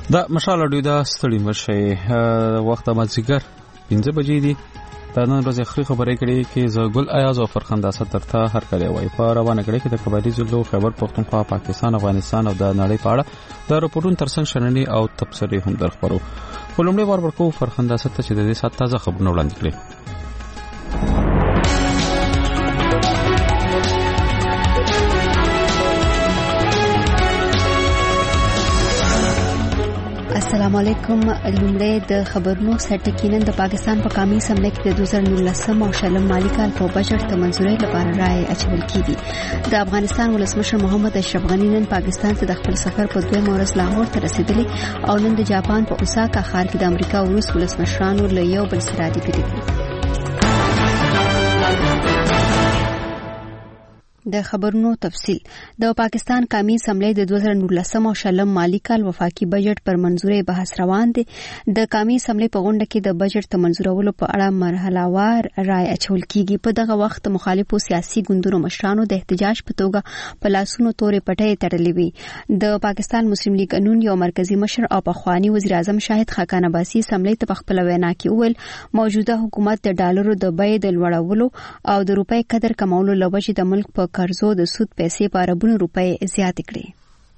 دا مشال اډیو دا ستړي مشه وخت مازیګر 5 بجې دي. دا نن ورځ اخري خبرې کړي کې زګل ایاز او فرخنده سترته هر کړي وای په روانه کړي کې د قبایلی زلو خبر پښتونخوا پاکستان افغانستان او د نړۍ په اړه د راپورونو ترڅنګ شننې او تبصرې هم درخبرو. ولومړی وار ورکو فرخنده ست چې د دې سات تازه خبرونه وړاندې کړي. السلام علیکم. لومړی د خبرونو سرټکینن د پاکستان په قومي اسمبلی کې د 2019 او شلم مالی کال په بجټ ته منځوري لپاره رائے اچول کیږي. د افغانستان ولسمشر محمد اشرف غنی نن پاکستان ته د خپل سفر په 2 مارچ لاهور ته رسیدلی او نن د جاپان په اوساکا ښار کې د امریکا او روس ولسمشرانو له یو بل سره لیدلي. د خبرونو تفصیل. د پاکستان قومي اسمبلی د 2019 او شلم مالی کال وفاقي بجټ پر منځوري بحث روان دی. د قومي اسمبلی په غونډه کې د بجټ ته منځورولو په اړه مرحلهوار رائے اچول کیږي. په دغه وخت مخالفو سیاسي ګوندونو مشرانو د احتجاج په توګه په لاسونو تورې پټې تړلې وي. د پاکستان مسلم لیگ قانون یو مرکزی مشر او پخوانی وزیر اعظم شاهد خاقان عباسي اسمبلی ته په خپل وینا کې وویل موجوده حکومت د ډالرو د بیې د لوړولو او د روپۍ قدر کمولو لوجې د ملک په قرضو د سود پیسې په اربونو روپۍ زیات کړي.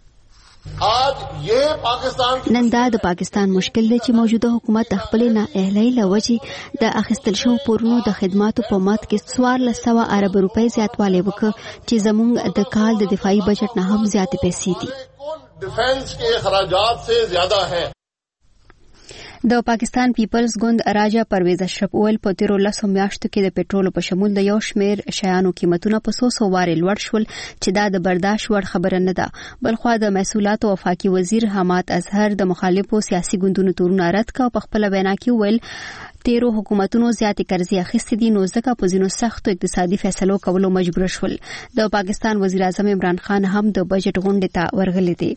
نن دا د پاکستان مشکل دی چې موجوده حکومت د خپل نه اهلي لوجې د اخیستل شو پورونو د خدماتو په مات کې 1400 ارب روپۍ زیاتوالی وکړ چې زموږ د کال د دفاعي بجټ نه هم زیات پیسې دي. ډیفنس کے اخراجات سے زیادہ ہے. د پاکستان پیپلز ګوند راجا پرویز اشرف اول په تیرو 10 میاشتو کې د پټرول په شمول د یو شمیر شیانو قیمتونه په 100 وارې لوړ شول چې دا د برداشت وړ خبره نه ده. بلخوا د محصولات او وفاقي وزیر حماد اظهر د مخالفو سیاسي ګوندونو تورونه رد کړ او په خپل وینا کې ویل تیرو حکومتونو زیاتې قرضې اخیستې دي نو ځکه په ځینو سختو اقتصادي فیصلو کولو مجبور شول. د پاکستان وزیر اعظم عمران خان هم د بجټ غونډې ته ورغلی دی.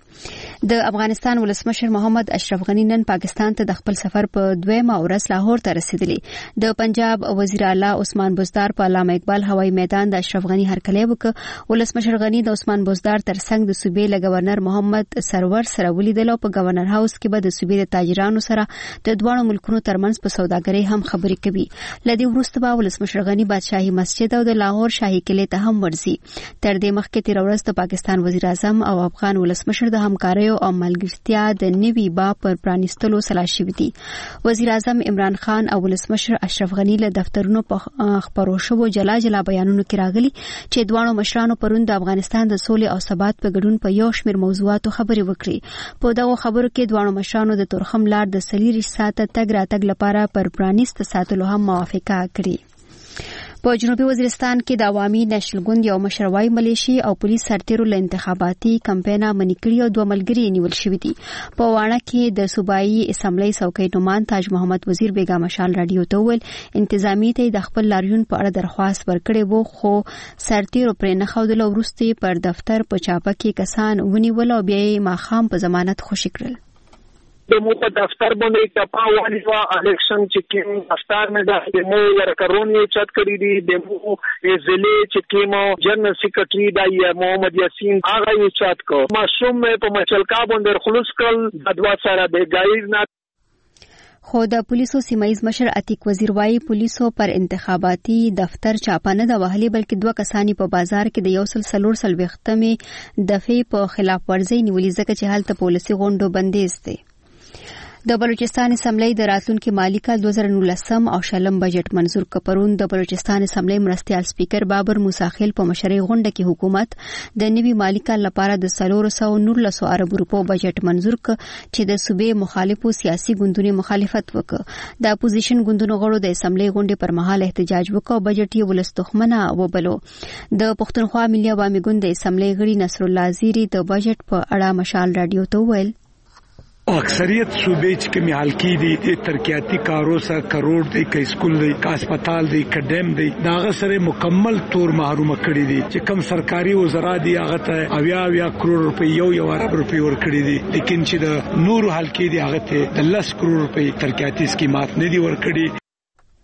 د افغانستان ولسمشر محمد اشرف غنی نن پاکستان ته د خپل سفر په 2 مارچ لاهور ته رسیدلی. د پنجاب وزیر اعلی عثمان بزدار په علامه اقبال هوایي میدان د اشرف غنی هرکلی وکړ. ولسمشر غنی د عثمان بزدار ترڅنګ د صوبې له گورنر محمد سرور سره ولیدل او په گورنر هاوس کې به د صوبې د تاجرانو سره د دوه ملکونو ترمنځ په سوداګرۍ هم خبرې کوي. لدی وروسته به ولسمشر غنی بادشاہي مسجد او د لاهور شاهي قلعه ته هم ورځي. تر دې مخکې تیر ورځ د پاکستان وزیر اعظم او افغان ولسمشر د همکارۍ او ملګرتیا د نوي باب پر پرانیستلو سلا شوي دي. وزیر اعظم عمران خان او ولسمشر اشرف غنی له دفترونو په خبرو شوو جلا جلا بیانونو کې راغلي چې دوه مشرانو پرون د افغانستان د سولې او ثبات په ګډون په یو شمیر موضوعاتو خبرې وکړي. په دغه خبرو کې دوه مشرانو د تورخم لار د 3 ساعته تګ راتګ لپاره پر پرانیست ساتلو هم موافقه کړې. په جنوبي وزیرستان کې د عوامي نېشنل ګوند یو مشروعي ملیشي او پولیس سرتیرو له انتخاباتي کمپاینه منیکړي او 2 ملګري نیول شوي دي. په واڼه کې د صوبایي اسمبلی څوکۍ نومان تاج محمد وزیر بیگا مشال رادیو ته ویل انتظامی ته د خپل لاریون په اړه درخواست ورکړې وو خو سرتیرو پرې نه ښودل او وروسته پر دفتر په چاپه کې کسان ونیول او بیا یې ماښام په ضمانت خوشي کړل. دمو په دفتر باندې کپا ونیوا الیکشن چې کوم دفتر نه د دمو ورکرونی چت کړی دی دمو ضلع چې کوم جنرال سیکریټری د محمد یاسین هغه یې چت کو معصوم په مچلکا باندې خلوص کړ د دوا سره د غیر نه. خو د پولیسو سیمایز مشر عتیق وزیر وايي پولیسو پر انتخاباتي دفتر چاپه نه د وهلي بلکې 2 کسانی په بازار کې د 140 دفعې په خلاف ورزي نیولې ځکه چې حالت پولیسي غونډو بندیز دی. د بلوچستان اسمبلی د راتلونکي مالی کال 2019 او شلم بجټ منظور کړ. د بلوچستان اسمبلی مرستیال سپیکر بابر موسی خیل په مشرۍ غونډه کې حکومت د نوي مالی کال لپاره د 419 ارب روپو بجټ منظور کړ چې د صوبې مخالفو سیاسي ګوندونو مخالفت وکړ. د اپوزیشن ګوندونو غړو د اسمبلی غونډې پر مهال احتجاج وکړ او بجټ یې ولستخمنه وبلو. د پښتونخوا ملي عوامي ګوند د اسمبلی غړي نصر الله زیری د بجټ په اړه مشال رادیو ته ویل اکثریت صوبې چې کومې حل کی دي د ترقیاتي کارو سره کروڑ دی که اسکول دی که هسپتال دی که ډیم دی داغه سره مکمل تور محروم کړی دي چې کم سرکاري وزرا دي هغه ته 80 کروڑ روپۍ یو ارب روپۍ ور کړی دي لیکن چې د نور حل کی دي هغه ته 10 کروڑ روپۍ ترقیاتي سکیمات نه دي ور کړی.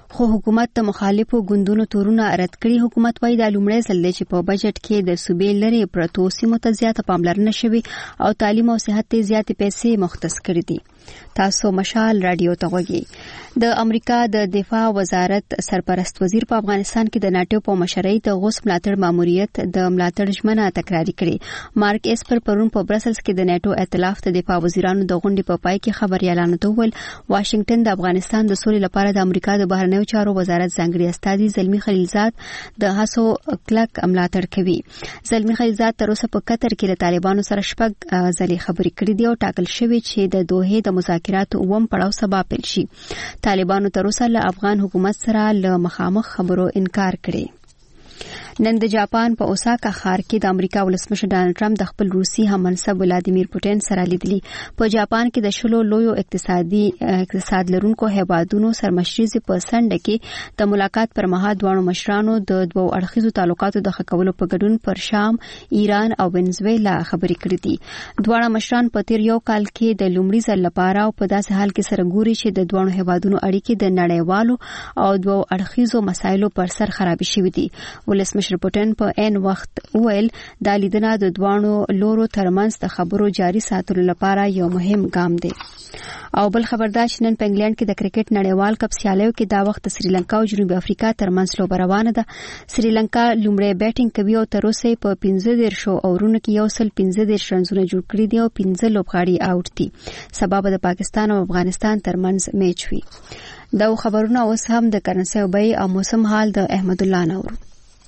خو حکومت د مخالفو ګوندونو تورونه رد کړي. حکومت وايي دا لومړی ځل دی چې په بجټ کې د صوبې لرې پرتو سیمو ته زیاته پاملرنه شوې او تعلیم او صحت ته زیاتې پیسې مختص کړي دي. تاسو مشال رادیو ته غوږی. د امریکا د دفاع وزارت سرپرست وزیر په افغانستان کې د ناتو په مشرۍ د غوث ملاتړ ماموریت د ملاتړ ژمنه تکراری کړې. مارک اسپر پرون په برسلز کې د ناتو ائتلاف د دفاع وزیرانو د غونډې په پای کې خبريالانو ته وویل واشنگټن د افغانستان د سولې لپاره د امریکا د بهرنیو چارو وزارت ځانګړي استاذ زلمی خلیلزاد د هڅو کلک ملاتړ کوي. زلمی خلیلزاد تر اوسه په قطر کې له طالبانو سره شپږ ځلې خبرې کړې دي او ټاکل شوی چې د دوحې د مذاکراتو اوم پړاو سبا پیل شي. طالبانو تر اوسه له افغان حکومت سره له مخامخ خبرو انکار کړی. نن د جاپان په اوساکا ښار کې د امریکا ولسمشر ډانلډ ټرمپ د خپل روسي هممنصب ولادیمیر پوتین سره لیدلي. په جاپان کې د شلو لویو اقتصاد لرونکو هیوادونو سرمشريزي په سنډه کې د ملاقات پر مهال دوه مشرانو د دوه اړخیزو تعلقاتو د ښه کولو په ګډون پر شام، ایران او وینزویلا خبرې کړې دي. دوه مشران په تیر یو کال کې د لومړي ځل لپاره او په داسې حال کې سره ګوري چې د دوه هیوادونو اړیکې د نړیوالو او دوه اړخیزو مسایلو پر سر خراب شوې دي. ولسمشر پوتین په ان وخت ویل دا لیدنه د دوانو لورو ترمنځ د خبرو جاري ساتلو لپاره یو مهم ګام دی. او بل خبردار چې نن په انګلند کې د کرکټ نړیوال کپ سیالیو کې دا وخت سریلانکا او جنوبي افریقا ترمنځ لوبه روانه ده. سریلانکا لومړی بیټینګ کوي او تر اوسه په 15 اورونو کې یو سل 15 رنونه جوړ کړي دي او 15 لوبغاړي آوټ دي. سبب د پاکستان او افغانستان ترمنځ میچ وي. دا خبرونه اوس هم د کرنسي او بای او موسم حال د احمد الله نورو.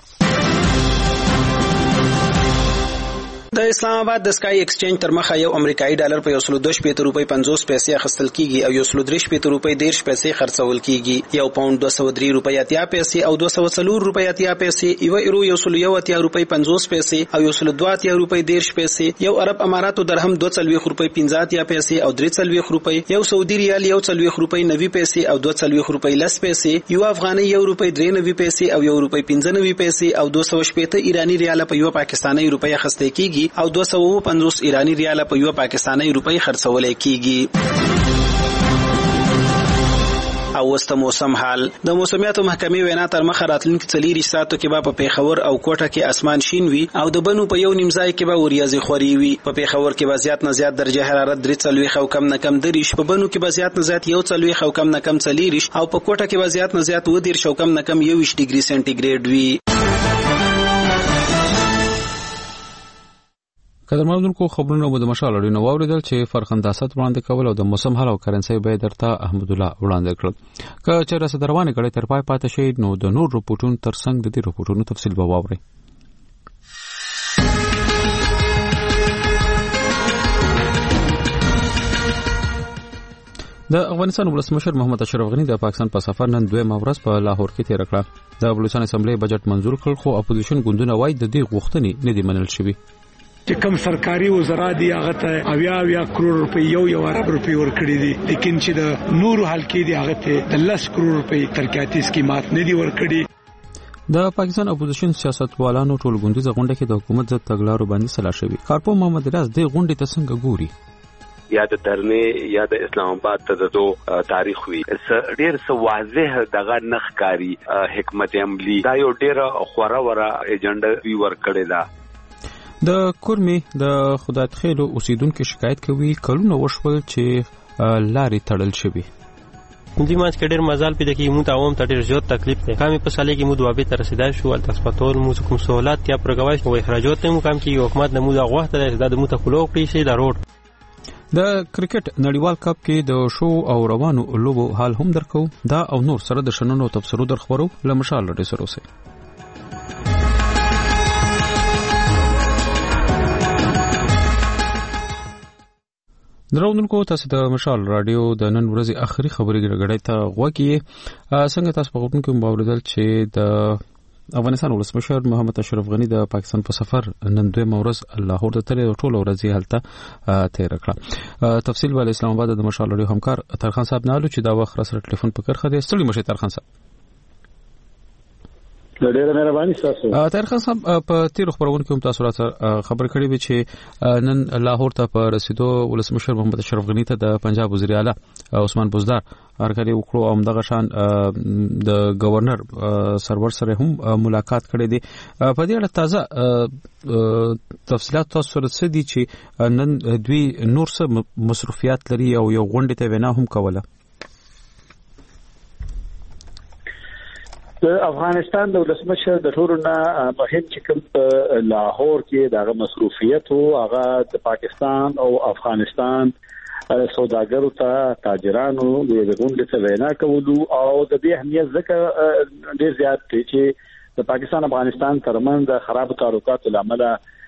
د اسلام آباد د سکای ایکسچینج تر مخه یو امریکایي ډالر په 102 روپۍ 50 پیسې اخیستل کیږي او 103 روپۍ 10 پیسې خرڅول کیږي. یو پاوند 203 روپۍ 80 پیسې او 204 روپۍ 80 پیسې، یو یورو 180 روپۍ 50 پیسې او 102 روپۍ 10 پیسې، یو عرب اماراتو درهم 240 روپۍ 50 پیسې او 340 روپۍ، یو سعودي ریال 140 روپۍ 90 پیسې او 240 روپۍ 10 پیسې، یو افغاني 1 روپۍ 93 پیسې او 1 روپۍ 95 پیسې او 280 ایرانی ریال په یو پاکستاني روپۍ اخیستل کیږي او 250 ایرانی ریال په یو پاکستاني روپۍ خرڅول کیږي. او وسته موسم حال. د موسمیاتو محکمې وینا تر مخه راتلونکي 4 ساعتو کې به په پیښور او کوټه کې اسمان شین وي او د بنو په یو نیم ځای کې به وریځې خوري وي. په پیښور کې به زیات نه زیات درجه حرارت 43 او کم نه کم 30، په بنو کې به زیات نه زیات 41 او کم نه کم 40 او په کوټه کې به زیات نه زیات 20 او کم نه کم 21 ډیګري سنټیګریډ وي. قدرمنونکو خبرونه مو د مشال اړینو واوریدل چې فرخنداست وړاندې کول او د موسم حال او کرنسي به درته احمد الله وړاندې کړل. که چیرې صدروانه کړي تر پای پاتې شي نو د نور رپورټونو ترڅنګ د دې رپورټونو تفصیل به واوري. د افغانستان ولسمشر محمد اشرف غنی د پاکستان په سفر نن 2 ورځ په لاهور کې تیر کړه. د بلوچستان اسمبلی بجټ منزور کړ خو اپوزیشن ګوندونه وایي د دې غوښتنې نه دي منل شوی. چې کم سرکاري وزرا دي هغه ته 80 کروڑ روپۍ یو ارب روپۍ ورکړي دي، لیکن چې د نور حلقې دي هغه ته 10 کروڑ روپۍ ترکاتی سکیمات نه دي ورکړي. د پاکستان اپوزیشن سیاستوالانو ټول غونډه غونډه کې د حکومت ضد تګلارو باندې سلا شوی. کارپو محمد ریاض د غونډې ته څنګه ګوري؟ یا د درنې یا د اسلام آباد ته د تاریخ وی ډیر څه واضح دغه نخکاری حکمت عملی دا یو ډیر خورا ورا ایجنډا وی ورکړی دا. د کورمي د خدات خېلو اوسیدونکو شکایت کوي کلونه وشول چې لارې تړل شوی. دې ماچ کې ډېر مزال پیدا کیږي، مو ته عوام ته ډېر زیات تکلیف دی. کامې په سالې کې مو دوابې تر رسیدای شو ال تاسپاتول مو کوم سہولت یا پرګوای او اخراجات مو کم کی حکومت نمو دا غوښته د مو ته خلو کړی شي د روډ. د کرکټ نړیوال کپ کې د شو او روانو لوبو حال هم درکو. دا او نور سره د شننو تفسیرو درخبرو لمشال لري سره اوسه. دراوندونکو تاسو د مشال رادیو د نن ورځې اخري خبرې غړډې ته غوږی. څنګه تاسو په غوښتنه کې باوردل چې د افغانستان ولسمشر محمد اشرف غنی د پاکستان په سفر نن 2 ورځ لاهور ته تللی او ټول ورځ هلته تیر کړه. تفصیل ول اسلام آباد د مشال رادیو همکار ترخان صاحب نالو چې دا وخت سره ټلیفون په کرخه دی. ستړي مشه ترخان صاحب. ډېر مهرباني تاسو. طاهر خان صاحب په تیر خبرونه کې هم تاسو راته خبر کړی و چې نن لاهور ته په رسیدو ولسمشر محمد اشرف غنی ته د پنجاب وزیر اعلی عثمان بزدار هرکلی وکړو او دغه شان د گورنر سرور سره هم ملاقات کړی دی. په دې اړه تازه تفصيلات تاسو سره څه دي چې نن دوی نور څه مصروفیات لري او یو غونډه ته وینا هم کوله؟ د افغانستان د ولسمشر د ټولو نه مهم چې کوم په لاهور کې دغه مصروفیت او هغه د پاکستان او افغانستان سوداګرو ته تاجرانو د غونډې ته وینا کولو او د دې اهمیت ځکه ډېر زیات دی چې د پاکستان افغانستان ترمنځ د خراب تعلقاتو لامل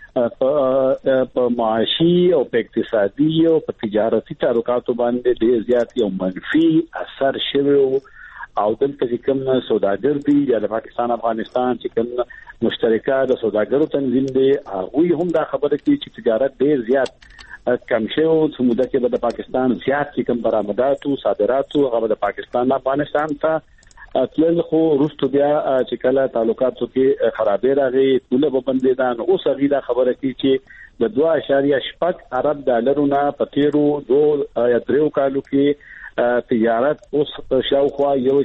په معاشي او په اقتصادي او په تجارتي تعلقاتو باندې ډېر زیات یو منفي اثر شوی او دلته چې کوم سوداګر دي د پاکستان افغانستان چې کوم مشترکه د سوداګرو تنظیم دي هغه هم دا خبره کوي چې تجارت ډېر زیات کم شوی او سموده کې د پاکستان زیات چې کوم برآمدات او صادرات هغه د پاکستان افغانستان ته تل خو روستو بیا چې کله تعلقاتو کې خرابې راغی ټول په بندیدان او صغیره خبره کوي چې د 2.8 ارب ډالرونه په تیرو 2 یا 3 کالو کې تجارت اوس شاوخوا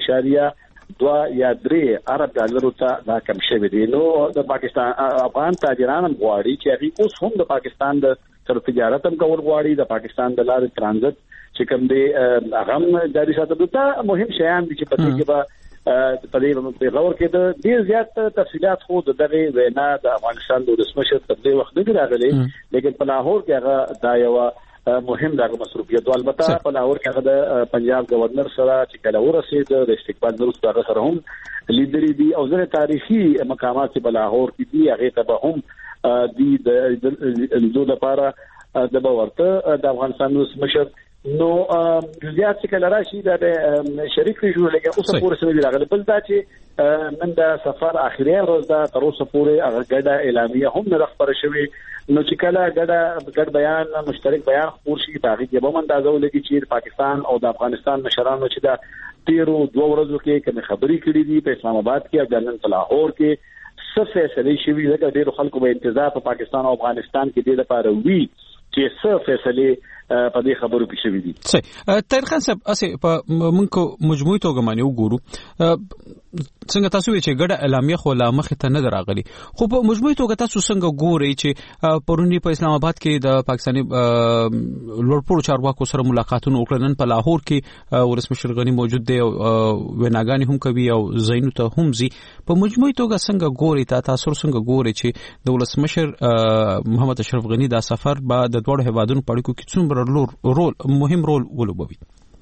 1.2 یا 3 ارب ډالرو ته دا کم شوی دی. نو د پاکستان افغان تاجران غواړي چې هغه اوس هم د پاکستان د سره تجارت هم کول غواړي، د پاکستان د لارې ترانزیت چې کوم دی هغه جاري ساتل. دا مهم شیان دي چې پدې کې به په دې پیغور کې د ډیر زیات تفصيلات خو دغه وینا د افغانستان د رسمشت په دې وخت کې راغلي، لیکن په لاهور کې هغه دا یو مهم دغه مصروفیت البته په لاهور کې هغه د پنجاب گورنر سره چې کله ورسید د استقبال وروسته هغه سره هم لیدري دي او ځینې تاریخي مقامات په لاهور کې دي هغه ته به هم د لپاره د باورته د افغانستان رسمشت نو زیات چې کله راشي د شریک جوړ لګي اوس پورې سمې راغلي. بل دا چې نن د سفر اخیری ورځ دا تر اوسه پورې هغه ګډه اعلامیه هم نه خبره شوې، نو چې کله ګډ بیان مشترک بیان خپور شي تاریخ به هم اندازه ولګي چې پاکستان او د افغانستان مشرانو چې دا تیرو 2 ورځو کې کوم خبري کړې دي په اسلام آباد کې او نن په لاهور کې څه فیصله شوي ځکه ډېر خلکو به انتظار په پاکستان او افغانستان کې د لپاره وی چې څه فیصله په دې خبرو کې شوي دي. صحیح. طاهر خان صاحب اسه په موږ مجموعي توګه باندې وګورو څنګه تاسو چې ګډه اعلامیه خو لا مخ ته نه دراغلي، خو په مجموعي توګه تاسو څنګه ګورئ چې پرونی په اسلام آباد کې د پاکستاني لوړپوړو چارواکو سره ملاقاتونه وکړل، نن په لاهور کې ولسمشر غنی موجود دی او ویناګانی هم کوي او زینو ته هم زی. په مجموعي توګه څنګه ګورئ تاسو څنګه ګورئ چې د ولسمشر محمد اشرف غنی دا سفر به د دوه هیوادونو په اړیکو کې څومره مهم رول ولوبوي؟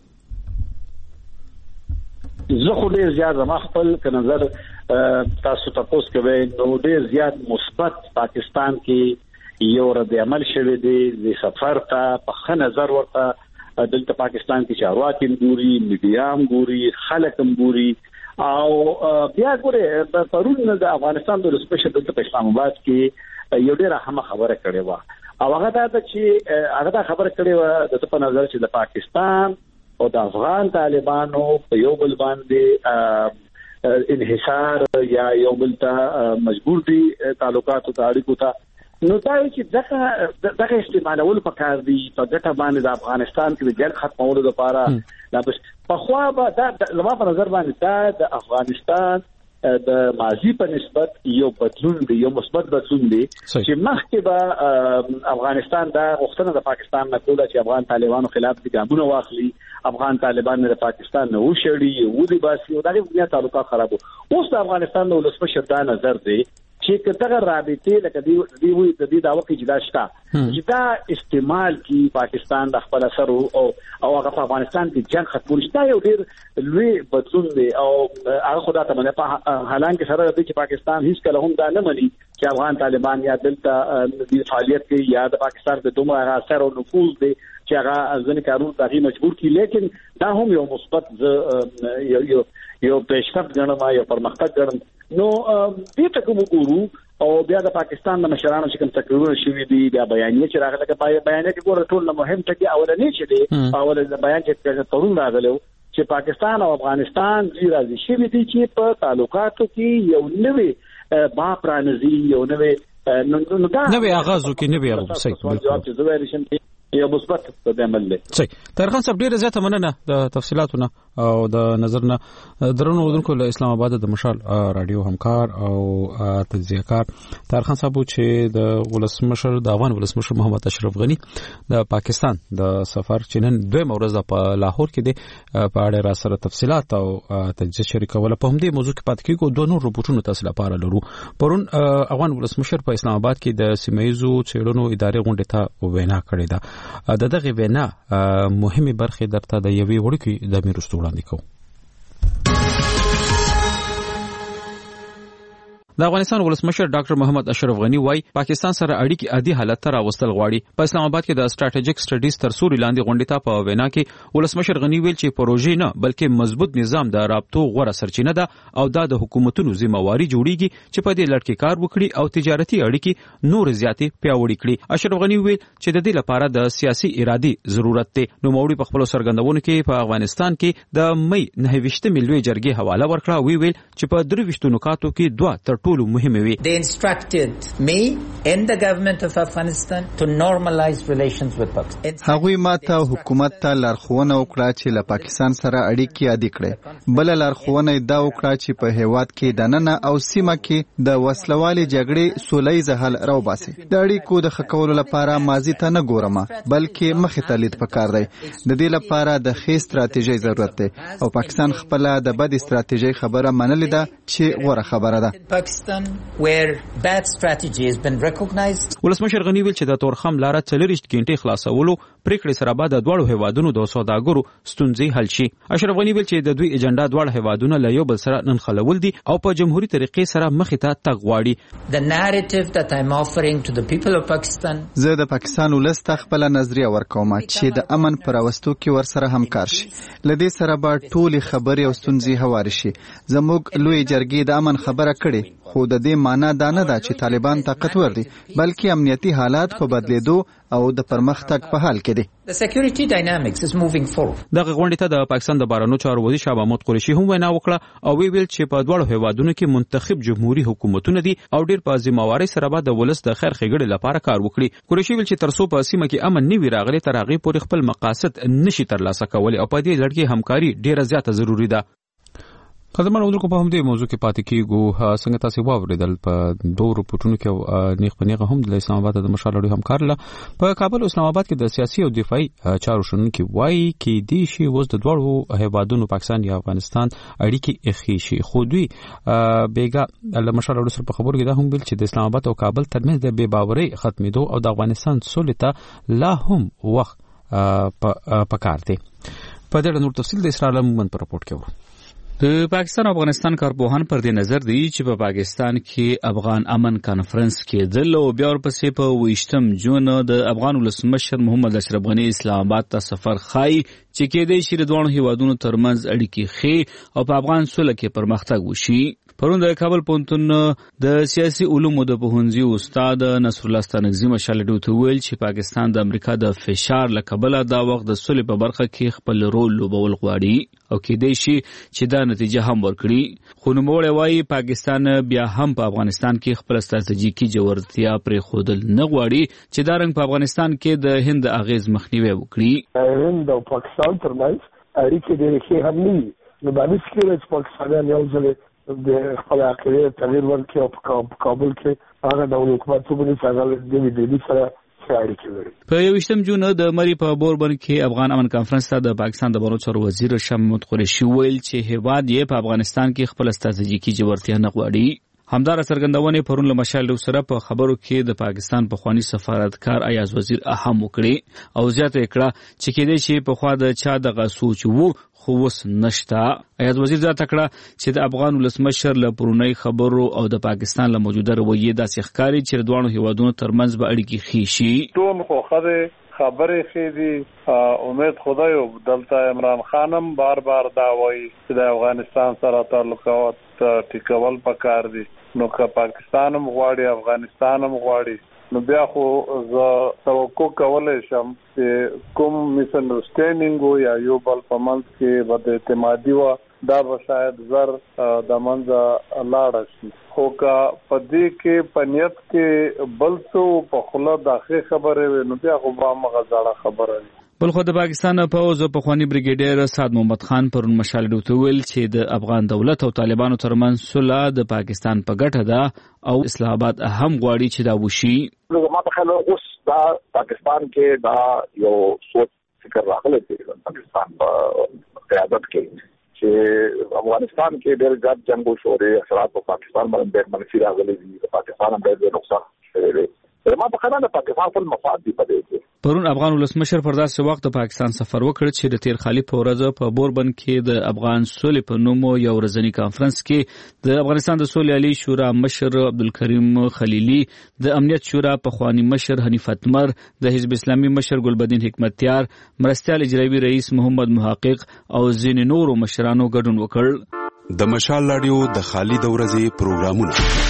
زه خو ډیر زیات زما خپل نظر تاسو تاسو کوي نو ډیر زیات مثبت پاکستان کې یو رد عمل شوی دی د سفر ته په ښه نظر ورته دلته پاکستان کې چارواکي ګوري، میډیا ګوري، خلک ګوري او بیا ګوره پرون د افغانستان د رسمشت د اسلام آباد کې یو ډیر اهمه خبره کړې و او هغه دا چې هغه خبره کړې و د په نظر چې د پاکستان او د افغان طالبانو په یو بل باندې انحصار یا یو بل ته مجبور دي تعلقاتو تاریخو ته نو دا چې دغه استعمالول پکار دي په ګټه باندې د افغانستان کې د جنگ ختمولو لپاره دا په خوا به دا زما په نظر باندې دا د افغانستان د ماضي په نسبت یو بدلون دی، یو مثبت بدلون دی چې مخکې به افغانستان دا غوښتنه د پاکستان نه کوله چې افغان طالبانو خلاف د ګامونه واخلي، افغان طالبان د پاکستان نه وشړي او د باسي او دغه بنیاد تعلقات خرابو. اوس د افغانستان د ولسمشر دا نظر دی چې کله رابطه لکه دی د دې دا وخت جدا شته چې دا استعمال کی پاکستان د خپل اثر او هغه په افغانستان کې جنگ ختمول شته یو ډیر لوی بدلون دی او هغه خدای ته منه په حالانکه سره د پاکستان هیڅ کله هم دا نه مني چې افغان طالبان یا دلته د فعالیت کې یا د پاکستان د دومره اثر او نفوذ دی چې هغه ځنې کارونه تغیر مجبور کی، لیکن دا هم یو مثبت یو پیشرفت ګڼم یا پرمختګ ګڼم. نو دې ته کوم ګورو او بیا د پاکستان د مشرانو چې کوم تقریرونه شوي دي بیا بیانیه چې راغله بیانیه کې ګوره ټول مهم ټکی اولنی چې دی اول د بیان چې پرون راغلو چې پاکستان او افغانستان راځي شي دي چې په تعلقاتو کې یو نوې با پرانځي یو نوې آغاز وکړي نوې هغه صحیح جواب چې زوی رشم یو مثبت د عمل له صحیح ترخان صاحب ډیره زیاته مننه د تفصيلاتونو او د نظرنا درنو ودونکو له اسلام آباد د مشال رادیو همکار او تجزیه‌کار ترخان صاحب چې د ولسمشر د افغان ولسمشر محمد اشرف غنی د پاکستان د سفر چنن دوه مورزه په لاهور کې د په اړه را سره تفصيلات او تجزیه شریکول په همدې موضوع کې پات کېږي دوه نور رپورټونو تاسو لپاره لرو پرون افغان ولسمشر په اسلام آباد کې د سیمایزو چېړنو ادارې غونډه ته وینا کړې ده د دغه وینا مهمه برخه درته د یوې وړوکی د میرستو وړاندې کوم د افغانستان ولسمشر ډاکټر محمد اشرف غنی وايي پاکستان سره اړیکې عادي حالت ته راوستل غواړي په اسلام آباد کې د سټریټیجیک سټډیز تر سوري لاندې غونډې ته په وینا کې ولسمشر غنی ویل چې پروژې نه بلکې مضبوط نظام د رابطو غوړه سرچینه ده او دا د حکومتونو ذمہواری جوړیږي چې په دې لړ کې کار وکړي او تجارتي اړیکې نور زیاتې پیاوړې کړي اشرف غنی ویل چې د دې لپاره د سیاسي ارادي ضرورت دی نو موري په خپل سرګندونو کې په افغانستان کې د مې 9 ملي جرګې حواله ورکړه ویل چې په 23 نکاتو کې دوه ټولو مهمه وي They instructed me and the government of Afghanistan to normalize relations with Pakistan. هغوی ماته حکومت ته لارښوونه وکړه چې له پاکستان سره اړیکې عادي کړي بل لارښوونه دا وکړه چې په هیواد کې د نن او سیمه کې د وسلوالي جګړې سولهییز حل راوباسي د اړیکو د خکولو لپاره ماضي ته نه ګورم بلکې مخې ته لید پکار دی د دې لپاره د ښې ستراتیژي ضرورت دی او پاکستان خپل د بد ستراتیژي خبره منلې ده چې غوړه خبره ده where bad strategy has been recognized. ولسمشر غنی ویل چې د تورخم لاره 40 غنټې خلاصولو پریکړې سره بعد د دوړو هوادونو د سوداګرو ستونزې حل شي اشرف غنی ویل چې د دوی ایجنډا دوړ هوادونو له یو بل سره نن خلول دي او په جمهوریت طریقې سره مخې ته تګ غواړي The narrative that I'm offering to the people of Pakistan زه د پاکستان ولست خپل نظریه ورکوم چې د امن پر واستو کې ورسره همکار شي لدې سره به ټولي خبرې او ستونزې هوار شي زموږ لوی جرګې د امن خبره کړي خو د دې معنی دا نه ده چې طالبان طاقتور دي بلکې امنیتي حالات په بدلیدو او د پرمختګ په حال کې دي The security dynamics is moving forward. دغه غونډه ته د پاکستان د بهرنیو چارو وزیر شاه محمود قریشي هم وینا وکړه او ویل چې په دوړو هیوادونو کې منتخب جمهوریت حکومتونه دي او ډیر په ذمہواری سره به د ولس د خیر ښېګړې لپاره کار وکړي قریشي ویل چې ترڅو په سیمه کې امن نه وي راغلي تر هغه پورې خپل مقاصد نشي ترلاسه کولای او په دې لړ کې همکاري ډیره زیاته ضروری ده قدرمن ودرکو په همدې موضوع کې پاتې کیږو څنګه تاسو واوریدل په دوه رپورټونو کې نیغ په نیغه هم د اسلام آباد د مشال لري همکار له په کابل او اسلام آباد کې د سیاسي او دفاعي چارو شنونکو وایي کې دي شي وز د دوړو هیوادونو پاکستان یا افغانستان اړیکې اخی شي خو دوی بیګا له مشال لري سره په خبرو کې دا هم ویل چې د اسلام آباد او کابل ترمنځ د بې باورۍ ختمېدو او د افغانستان سولې ته لا هم وخت پکار دی په دې نور تفصیل د اسرائیل مومن پر رپورت کې د پاکستان او افغانستان کارپوهان پر دې نظر دی چې په پاکستان کې افغان امن کانفرنس کې د لو بیا ورپسې په 28 جون د افغان ولسمشر محمد اشرف غنی اسلام آباد ته سفر خای چې کې د شری دوه هیوادونو ترمنځ اړیکې خې او په افغان سولې کې پرمختګ وشي پرون د کابل پونتون د سیاسي علومو د پوهنځي استاد نصر الله ستانکزی مشالډو ته ویل چې پاکستان د امریکا د فشار لکبله دا وخت د سولې په برخه کې خپل رول لوبول غواړي او کې دی شي چې دا نتیجه هم ورکړي خو نوموړی وایي پاکستان بیا هم په افغانستان کې خپل ستراتیژیکي جوړتیا پرې خودل نه غواړي چې دا رنګ په افغانستان کې د هند اغیز مخنیوي وکړي هند او پاکستان ترمنځ اړیکې ډېرې ښې هم نه وي نو باندې فکر چې پاکستانیان یو ځل د خپل عقیده تغییر ورکړي او په کابل کې هغه ډول حکومت وګڼي چې هغه د دې سره په 28 جون د مری په بوربن کې افغان امن کانفرنس ته د پاکستان د بهرنیو چارو وزیر شاه محمود قریشي ویل چې هیواد یې په افغانستان کې خپل ستراتیژیکي جوړتیا نه غواړي همدار څرګندونې پرون له مشال سره په خبرو کې د پاکستان په خواني سفارتکار ایاز وزیر اهم وکړي او زیاته کړه چې کېدې شي په خوا د چا دغه سوچ وو خو وس نشتا ایاز وزیر دا تکړه چې د افغان ولسمشر له پرونی خبرو او د پاکستان له موجوده رویې داسې ښکاري چې دوه هیوادونو ترمنځ به اړیکې ښې شي ټول خو خبرې ښې دي امید خدای او دلته عمران خانم بار دا وایي چې د افغانستان سره تعلقات ټیکول پکار دي نو که پاکستان هم غواړي افغانستان هم غواړي نو بیا خو زه توقع کولی شم چې کوم میس انډرسټینډینګ یا یو بل په منځ کې بد اعتمادي وه دا به شاید زر د منځه لاړه شي. خو که په دې کې په نیت کې بل څه په خوله د ښې خبرې وي نو بیا خو به همغه زړه خبره وي. بلخو د پاکستان پوځ پخوانی بریګیډیر سعد محمد خان پرون مشال ډوته ویل چې د افغان دولت او طالبانو ترمنځ صلح د پاکستان په ګټه ده او اسلام آباد هم غواړي چې دا وشي. ما په خیال اوس دا پاکستان کې دا یو سوچ فکر راغلی دی پاکستان په قیادت کې چې افغانستان کې ډېر ګډ جنگ شوري اثرات په پاکستان باندې ډېر منفي راغلي دي. پاکستان هم ډېر نقصان شوی دی. ما په خیال د پاکستان خپل مفاد دی په دې کې. پرون افغان ولسمشر پر داسې وخت د پاکستان سفر وکړ چې د تیر خالي په ورځ په بوربند کې د افغان سولې په نوم یو ورځنی کانفرنس کې د افغانستان د سولې عالی شورا مشر عبدالکریم خلیلی، د امنیت شورا پخوانی مشر حنیف اتمر، د حزب اسلامي مشر ګلبدین حکمتیار، مرستیال اجرایي رئیس محمد محقق او ځینې نورو مشرانو ګډون وکړ. د مشال رادیو د خالي د ورځې پروګرامونه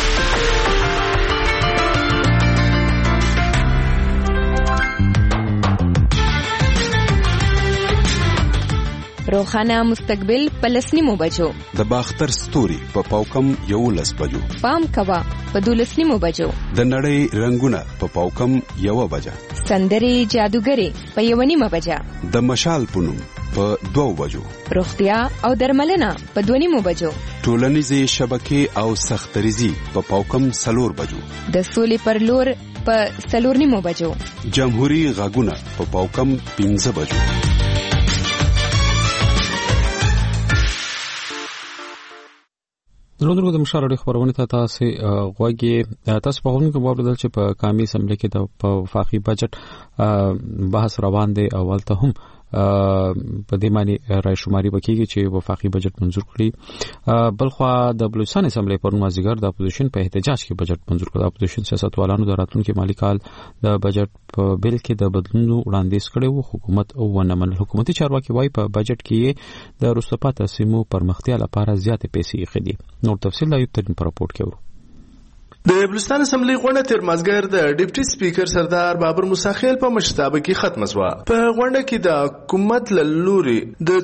روخانه مستقبل په 10:30 بجو، د باختر ستوري په پاوکم 11 بجو، پام کوا په 12:30 بجو، د نړۍ رنگونه په پاوکم 1 بجه، سندري جادوګری په 1:30 بجه، د مشال پونم په 2 بجو، روغتیا او درملنه په 2:30 بجو، ټولنیزې شبکې او سختریزي په پاوکم 4 بجو، د سولې پر لور په 4:30 بجو، جمهوریت غاګونه په پاوکم 15 بجو. درودرو د مشال اړیخ خبرونه ته تاسو غوږی تاسو په غوږ کې وګورئ چې په قومي اسمبلی کې د وفاقي بجټ بحث روان دی. اول ته هم په دې معنی رای شماري وکړي چې وفاقي بجټ منزور کړي. بلخو د بلوچستان اسمبلی پر مازیګر د اپوزیشن په احتجاج کې بجټ منزور کړ. اپوزیشن سیاستوالانو د راتلونکي مالی کال د بجټ په بل کې د بدلونونو وړاندیز کړي وو. حکومت او ونمن حکومتي چارواکي وايي په بجټ کې د رسوپات سیمو پرمختیا لپاره زیاتې پیسې خېدي. نور تفصیل لا یو ترین پر راپورټ کې ورو. د بلوچستان اسمبلی غونډه تیر مازګر د ډیپټي سپیکر سردار بابر موسی خیل په مشرتابه کې ختمه شوه. په غونډه کې د حکومت له لوري د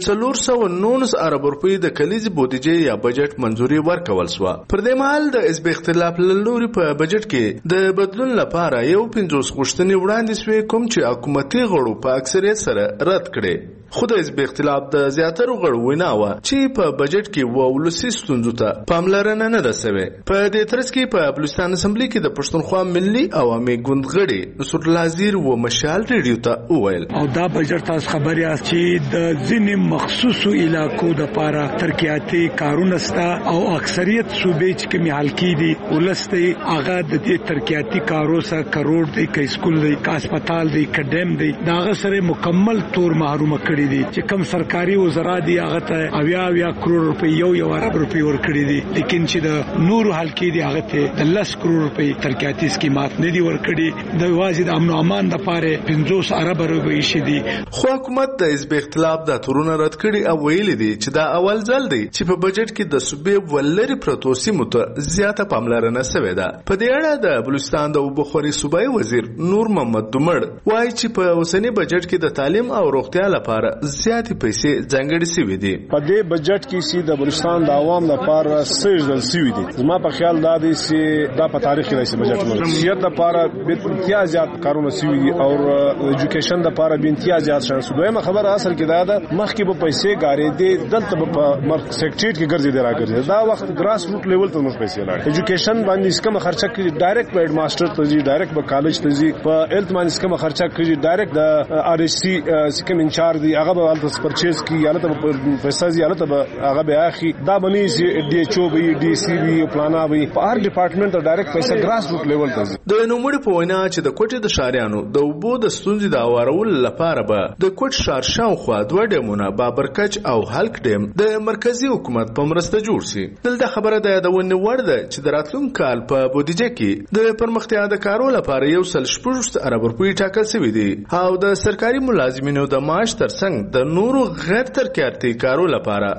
419 ارب روپۍ د کلیزې بودیجې یا بجټ منځوري ورکول شوه. پر دې مهال د حزب اختلاف له لوري په بجټ کې د بدلون لپاره یو 50 غوښتنې وړاندې شوې کوم چې حکومتي غړو په اکثریت سره رد کړي. خو د حزب اختلاف د زیاترو غړو وینا وه چې په بجټ کې ولسي ستونزو ته پاملرنه نه ده شوې. په دې ترڅ کې په بلوچستان اسمبلی کې د پښتونخوا ملي عوامي ګوند غړي نصر الوزیر و مشال ریډیو ته وویل او دا بجټ تاسو خبري است چې د ځینې مخصوصو علاقو د لپاره ترقیاتي کارونه ستا او اکثریت صوبې چې کومي حل کیدي ولسته هغه د دې ترقیاتي کارو سره کروڑ دی کې سکول دی کا هسپتال دی کډم دی دا سره مکمل تور محروم کړي دي چې کم سرکاري وزارت دی هغه ته 80 کروڑ روپۍ یو ارب روپۍ ورکړي دي لیکن چې د نور حل کیدي هغه ته 10 کروڑ روپۍ ترقیاتي سکیمات نه دی ورکړي. د واجد امن او امان د لپاره 50 ارب روپۍ شې دي. خو حکومت د حزب اختلاف د تورونه رد کړي او ویلي دي چې دا اول ځل دی چې په بجټ کې د صوبې ولري پروتو سیمو ته زیاته پاملرنه شوې ده. په دې اړه د بلوچستان د وبخوري صوبایي وزیر نور محمد دومړ وایي چې په اوسنی بجټ کې د تعلیم او روغتیا لپاره زیاتې پیسې ځانګړې شوې دي. په دې بجټ کې چې د بلوچستان د عوام لپاره سېزل شوې دي. زما په خیال دا دی چې دا په تاریخ کې راځي بجټ نو شریعت لپاره به امتیاز زیات کارونه شوې دي او ایجوکیشن لپاره به امتیاز زیات شان. دویمه خبره اصل کې دا ده مخکې به پیسې غارې دي دلته په سیکریټریټ کې ګرځي دی راګرځي. دا وخت ګراس روټ لیول ته مخ پیسې لاړ. ایجوکیشن باندې کوم خرچه کوي ډایرکټ په هډ ماستر ته ځي ډایرکټ په کالج ته ځي. په هیلث باندې کوم خرچه کوي ډایرکټ د ار ایس سی سکم انچارج دی هغه به الته پرچیز کی یالته په پیسې یالته به هغه به اخی دا بنی ډي ایچ او بي ډي سی بي پلانا بي په هر ډپارټمنټ ته ډایرکټ پیسې ګراس روټ لیول ته ځي. د نوموړي په وینا چې د کوټې د شاریانو د وبو د ستونزې د اورول لپاره به د کوټ شار شاوخوا دوه ډیمونه بابرکچ او هلک ډیم د مرکزی حکومت په مرسته جوړ شي. دلته خبره ده د ونې وړ ده چې د راتلونکي کال په بودیجه کې د پرمختیا د کارو لپاره یو سل شپږ ارب روپۍ ټاکل شوی دی او د سرکاري ملازمینو د معاش ترڅنګ د نورو غیر ترقیاتي کارو لپاره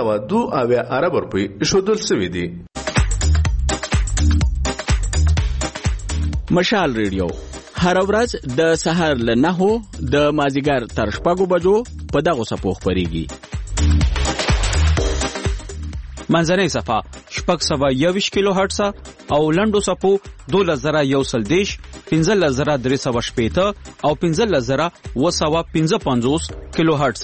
202 ارب روپۍ ایښودل شوی دی. مشال ریډیو هر ورځ د سحر له 9 د مازیګر تر 6 بجو په دغه صفو خبريږي. منځنۍ صفه 621 کیلو هرتز او لنډو صفو 2110 15380 او 15355 کیلو هرتز.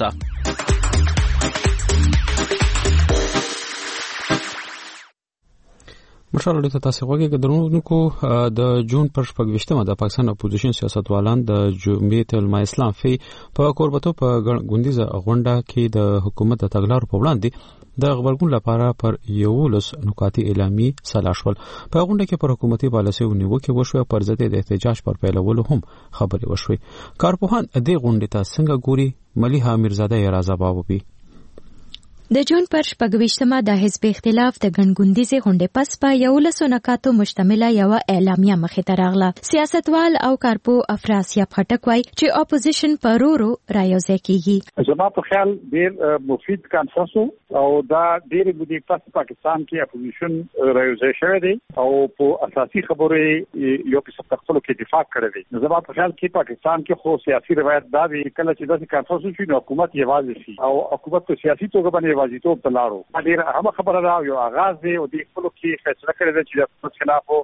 مشال ته تاسو غوږی درونکو د جون پر 28مه د پاکستان اپوزیشن سیاستوالان د جمعیت علماء اسلام فی په کوربتو په غونډیزه غونډه کې د حکومت د تګلارو په وړاندې د خبرګون لپاره پر 11 نکاتی اعلامی سلاشول. په غونډه کې پر حکومتي پالیسیو نیوکه وشوه، پر ضد د احتجاج پر پیلولو هم خبرې وشوه. کارپوهان دې غونډې ته څنګه ګوري؟ ملیحه میرزاده یې راځوابوي. د جون پر 28مه د حزب اختلاف د غنګوندیزه غونډې پس په 11 نکاتو مشتمله یو اعلامیه مخې ته راغله. سیاستوال او کارپو افراسیاب خټک وایي چې اپوزیشن پرورو رايوځي کیږي. زما په خیال ډیر مفید کانفرنس او دا ډیر مودې پس پاکستان کې اپوزیشن رايوځي شوی دی او په اساسي خبرې یو په خپل کې دفاع کړی دی. زما په خیال کې پاکستان کې خو سیاسي روایت دا دی کله چې داسې کانفرنس وشي نو حکومت یوازې شي او حکومت په سیاسي توګه باندې واجبوب تلارو. ډیر اهم خبره دا یو آغاز دی او د خپل کې فیصله کړی دی چې د خلاف په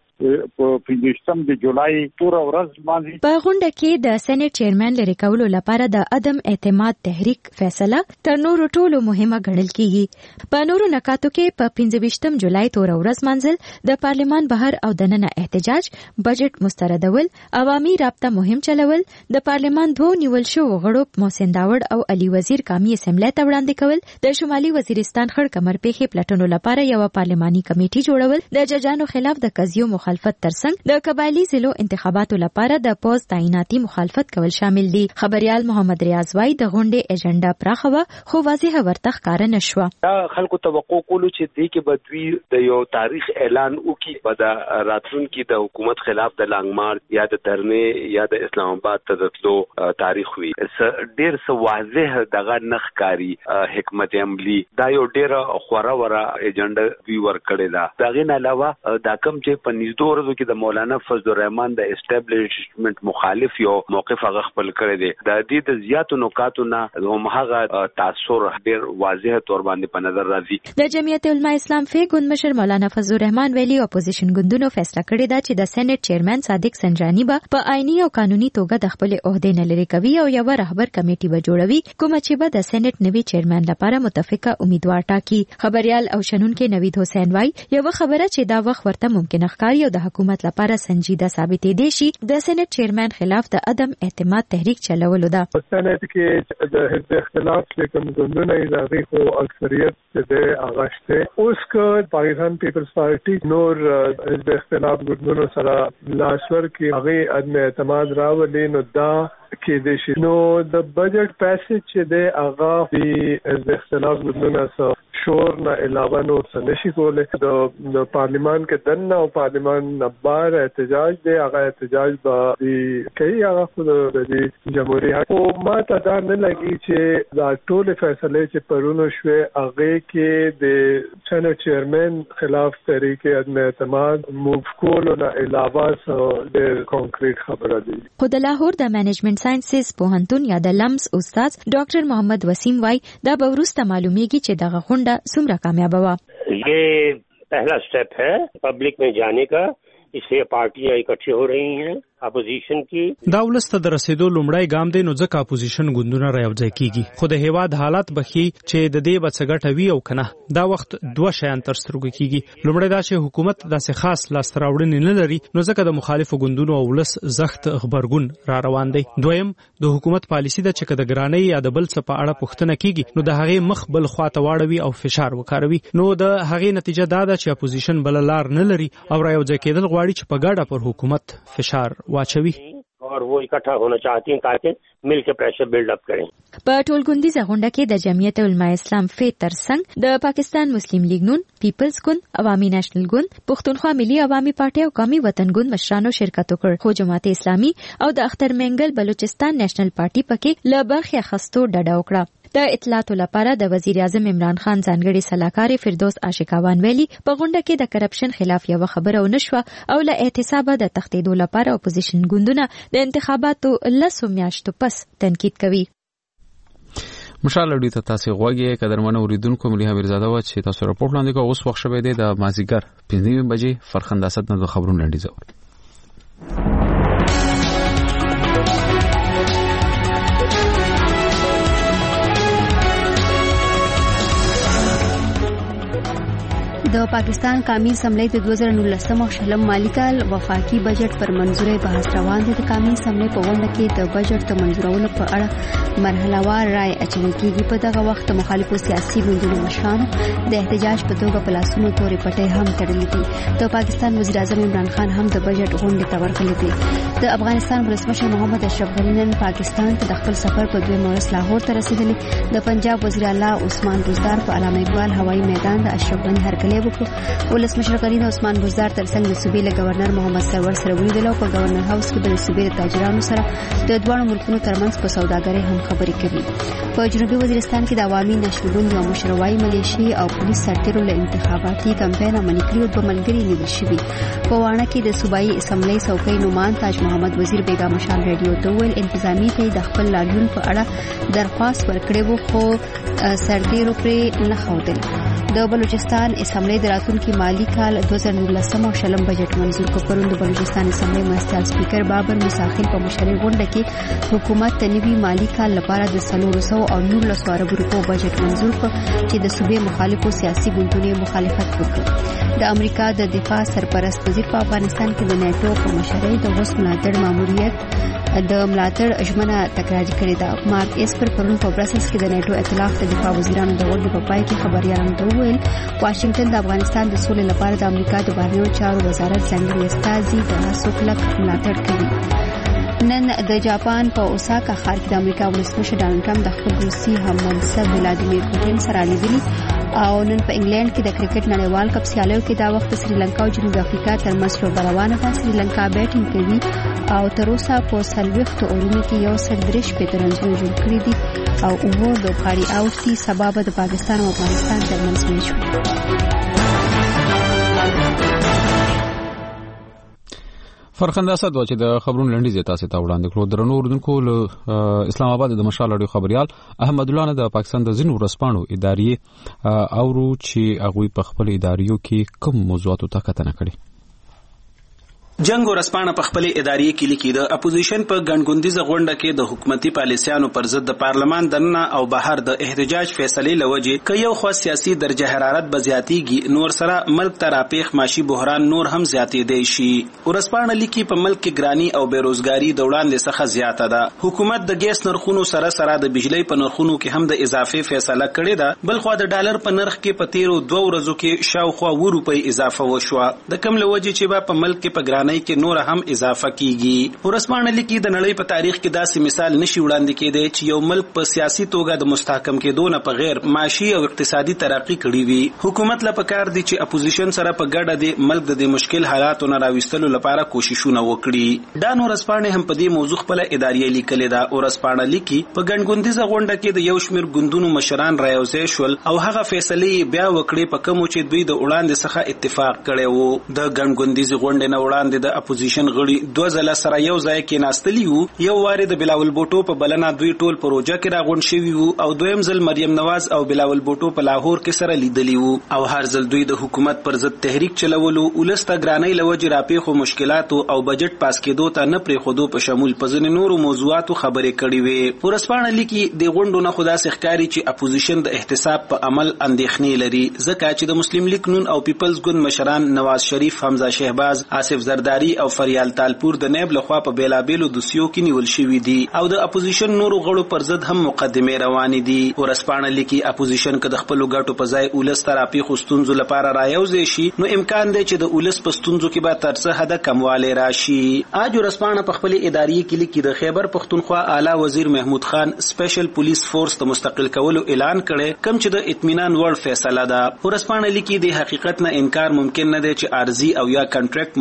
15 د جولای تور ورځ باندې په غونډه کې د سېنات چیرمن لري کولو لپاره د عدم اعتماد تحریک فیصله تر نورو ټولو مهمه ګڼل کیږي. په نورو نکاتو کې په 15 جولای تور ورځ منځل د پارلمان بهر او دننه احتجاج، بجټ مستردول، عوامي رابطه مهم چلول، د پارلمان دوه نیول شو غړو محسن داوړ او علي وزیر کامی اسمبلی ته وړاندې کول، د شمالي وزیرستان خړ کمر پیخي پلټونو لپاره یو پارلماني کمیټي جوړول، د ججانو خلاف د قضیو مخالفت ترڅنګ د قبایلی ضلعو انتخاباتو لپاره د پوز تعیناتي مخالفت کول شامل دي. خبريال محمد ریاض وای د غونډې ایجنډا پراخه خو واضح ورته ښکار نشو. خلکو توقع کولو چې دې کې بدوی د یو تاریخ اعلان وکي په د راتلونکو د حکومت خلاف د لانګ مارچ یا د درنې یا د اسلام آباد ته دتلو تاریخ وي. ډیر څه واضح دغه نخکاری حکمت عملی دا یو ډیره خوره وره ایجنډا وی ور کړی دا. دغه نه علاوه دا کوم چې په نږدې ورځو کې د مولانا فضل الرحمن د اسټابلیشمنت مخالف یو موقف هغه خپل کړی دی. د دې د زیاتو نکاتو نه هم هغه تاثیر ډیر واضح تور باندې په نظر راځي. د جمعیت علماء اسلام فی ګوند مشر مولانا فضل الرحمن ویلي اپوزیشن ګوندونو فیصله کړی دا چې د سېنات چیرمن صادق سنجانی به په آئینی او قانوني توګه د خپل عہده نه لري کوي او یو رهبر کمیټي به جوړوي کوم چې به د سېنات نوي چیرمن لپاره متفقه امیدوار ټاکي. خبريال او شنونکو نوید حسین وای یو خبره چې دا وخت ورته ممکن ښکاري او د حکومت لپاره سنجیده ثابتې دي شي د سېنات چیرمن خلاف د عدم اعتماد تحریک چلولو ده. سېنات کې د حزب اختلاف کوم ګوندونه یې خو اکثریت د اغاشته اوس کو پاکستان پیپلز پارټي نور حزب اختلاف ګوندونو سره لاشور کې هغه عدم اعتماد راولي نو دا کې د شنو د بجټ پیسې چې د اغا په حزب اختلاف ګوندونو سره شور نه علاوه نو سنشي کوله د پارلیمان کې دنه او پارلیمان نبار احتجاج دی هغه احتجاج به کوي هغه خو د جمهوریت او ما ته دا نه لګي چې دا ټول فیصله چې پرونو شوه هغه کې د سېنات چیرمن خلاف طریقې عدم اعتماد موف کولو نه علاوه د کانکریټ خبره دي. خو د لاهور د مینجمنت ساينسز پوهنتون یا د لمس استاد ډاکټر محمد وسیم وای دا به وروسته معلومیږي چې دغه غونډه سمرا کامیاب ہوا. یہ پہلا سٹیپ ہے پبلک میں جانے کا. اس سے پارٹیاں اکٹھی ہو رہی ہیں اپوزیشن کی. دا ولسته د رسیدو لومړی ګام دی نو ځکه اپوزیشن ګوندونه راوځي کیږي. خو د هیواد حالات بخي چې د دې بڅګټ وی او کنه دا وخت دوه شیان تر سترګو کیږي. لومړی دا چې حکومت داسې خاص لاستراوړنې نه لري نو ځکه د مخالفو ګوندونو او ولس زخت خبرګون را روان دی. دویم د حکومت پالیسی د چې د ګرانۍ یا د بل څه په اړه پوښتنه کیږي نو د هغې مخ بل خواته واړوي او فشار وکاروي. نو د هغې نتیجه دا ده چې اپوزیشن بل لار نه لري او راوځي کېدل غواړي چې په ګډه پر حکومت فشار واچوي. اور وہ اکٹھا ہونا چاہتی ہیں تاکہ مل کے پریشر بلڈ اپ کریں. په ټولګوندیزه غونډه کې د جمعیت علماء اسلام فی ترڅنګ د پاکستان مسلم لیگ نون، پیپلز ګوند، عوامي نېشنل ګوند، پښتونخوا ملي عوامي پارټي او قومي وطن ګوند مشرانو شرکت وکړ. خو جماعت اسلامي او د اختر منګل بلوچستان نېشنل پارټي پکې له برخې اخستو ډډه وکړه. د اطلاعاتو لپاره د وزیر اعظم عمران خان ځانګړي سلاکار فردوس عاشقاوان ویلي په غونډه کې د کرپشن خلاف یو خبره ونشوه او له احتسابه د تخته لپاره اپوزیشن ګوندونه د انتخاباتو لسو میاشتو پس تنقید کوي. مشال اړیته تاسو غوږی قدرمن اوریدونکو ملي امیرزاده و چې تاسو راپورټ لاندې کو اوس وخت شوه د مازیګر 5 بجې فرخنده ست نه خبرونه لنډیزو. د پاکستان قومي اسمبلی د 2019 شلم مالی کال وفاقي بجټ پر منځوري بحث روان دي. د قومي اسمبلی په غونډه کې د بجټ د منځورولو په اړه مرحلهوار رائے اچول کېږي. په دغه وخت مخالفو سیاسي ګوندونو مشرانو د احتجاج په توګه په لاسونو تورې پټۍ هم تړلې دي. د پاکستان وزیر اعظم عمران خان هم د بجټ غونډې ته ورغلی دی. د افغانستان ولسمشر محمد اشرف غني نن پاکستان ته د خپل سفر په دویم ورځ لاهور ته رسیدلی. د پنجاب وزیر اعلی عثمان بزدار په علامه اقبال هوایي میدان د اشرف غني هرکلی ولسمشر غني د عثمان بزدار ترڅنګ د صوبې له گورنر محمد سرور سره ولیدل او په گورنر هاوس کې د صوبې د تاجرانو سره د دوه ملکونو ترمنځ په سوداګرۍ هم خبرې کوي. په جنوبي وزیرستان کې د عوامي نشریګوند یو مشروعي ملیشي او پولیس سرتیرو له انتخاباتي کمپاین عملي کړي او د ملګري نیول شوي. په وانه کې د صوبایي اسمبلی څوکۍ نومان تاج محمد وزیر بیگا مشال رادیو ته ویل انتظامی ته د خپل لاریون په اړه درخواست ورکړی وو خو سرتیرو پرې نه ښودل. د بلوچستان اسمبلی د راتلونکي مالی کال 2019 شلم بجټ منظور کړ. پرون د بلوچستان اسمبلی مرستیال سپیکر بابر مساخیل په مشرۍ غونډه کې حکومت ته نوي مالی کال لپاره د 419 ارب روپو بجټ منظور کړ چې د صوبې مخالفو سیاسي ګوندونو مخالفت وکړ. د امریکا د دفاع سرپرست وزیر په افغانستان کې د نیټو په مشرۍ د غوث ملاتړ ماموریت د ملاتړ ژمنه تکرار کړې ده. مارک اسپر پرون په برسلز کې د نیټو ائتلاف د دفاع وزیرانو د غونډې په پای کې خبريالانو ته وویل واشنگټن د افغانستان د سولې لپاره د امریکا د بهرنیو چارو وزارت ځانګړي استازي د هڅو کلک ملاتړ کوي. نن د جاپان په اوساکا ښار کې د امریکا ولسمشر ډانلډ ټرمپ د خپل روسي هممنصب ولادیمیر پوتین سره لیدلي او نن په انګلند کې د کرکټ نړیوال کپ سیالیو کې دا وخت سریلانکا او جنوب افریقا ترمنځ لوبه روانه ده. سریلانکا بیټینګ کوي او تر اوسه په 40 اورونو کې یو سل 3 رنونه جوړ کړي دي او اوه لوبغاړي اوټ دي. سبب د پاکستان او افغانستان ترمنځ میچ وي. فرخنده اسد و چې د خبرونو لنډیز تاسو ته وړاندې کړو. درنو اوردونکو له اسلام آباد د مشال اړیو خبريال احمد الله نه د پاکستان د ځینو ورسپانو ادارې اورو چې هغه په خپل اداریو کې کوم موضوعاتو ته کتنه کړي. جنگ ورسپانه په خپل ادارې کې لیکي د اپوزیشن په ګڼګوندیزه غونډه کې د حکومتي پالیسیانو پر ضد د پارلمان دننه او بهر د احتجاج فیصله لوجه ک یو خو سیاسي درجه حرارت بزیاتیږي نور سره ملک تراپیخ ماشي بحران نور هم زیاتې دی شي. ورسپانه لیکي په ملک کې ګرانی او بیروزګاری د وړاندې څخه زیاته ده. حکومت د ګیس نرخونو سره سره د بجلی په نرخونو کې هم د اضافه فیصله کړې ده. بل خو د ډالر په نرخ کې په 13 ورځو کې شاوخوا 2 روپۍ اضافه وشوه. د کم لوجه چې په ملک کې په ګرانی کې نور هم اضافه کیږي. ورسپانه لیکي د نړۍ په تاریخ کې داسې مثال نشي وړاندې کېدی چې یو ملک په سیاسي توګه د مستحکم کېدو نه په غیر معاشي او اقتصادي ترقی کړی وي. حکومت لا پکار دي چې اپوزیشن سره په ګډه د ملک د مشکل حالاتو نه راوستلو لپاره کوششونه وکړي. دا نو ورسپانه هم په دې موضوع خپل ادارې لیکلې ده. ورسپانه لیکي په ګڼګوندیزه غونډه کې د یو شمېر ګوندونو مشران رايوځای شول او هغه فیصله بیا وکړي په کوم چې دوی د وړاندې څخه اتفاق کړي وو. د ګڼګوندیزه غونډې نه وړاندې د اپوزیشن غړي 2000 سره یو ځای کې ناستلی وو. یو واره د بلاول بوټو په بلنه دوی ټول پروژه کې راغون شوی وو او دویم ځل مریم نواز او بلاول بوټو په لاهور کې سره لیدلی وو او هر ځل دوی د حکومت پر ضد تحریک چلولو ولسته ګرانۍ لوجه راپېخو مشکلات او بجټ پاس کېدو ته نه پرې خودو په شمول پزن نورو موضوعاتو خبرې کړې وي. ورسپانه لیکي د غونډو نه خدا سخکاری چې اپوزیشن د احتساب په عمل اندېښنې لري ځکه چې د مسلم لیگ نون او پیپلز ګوند مشران نواز شریف حمزه شهباز آصف زرداری او فریال تالپور د نیب لخوا په بیلابیلو دوسیو کې نیول شوی دي او د اپوزیشن نورو غړو پر ضد هم مقدمه روانې دي. ورسپانه لیکي اپوزیشن که د خپل ګټو په ځای ولس تراپی خوستونزو لپاره رايوځي شي نو امکان دی چې د ولس پستونزو کې به ترڅه حد کمواله راشي. اج ورسپانه په خپل ادارې کې لیکي د خیبر پختونخوا اعلی وزیر محمود خان سپیشل پولیس فورس ته مستقل کولو اعلان کړي کم چې د اطمینان وړ فیصله ده. ورسپانه لیکي د حقیقت نه انکار ممکن نه دی چې ارزي او یا کنټریکټ ملازمین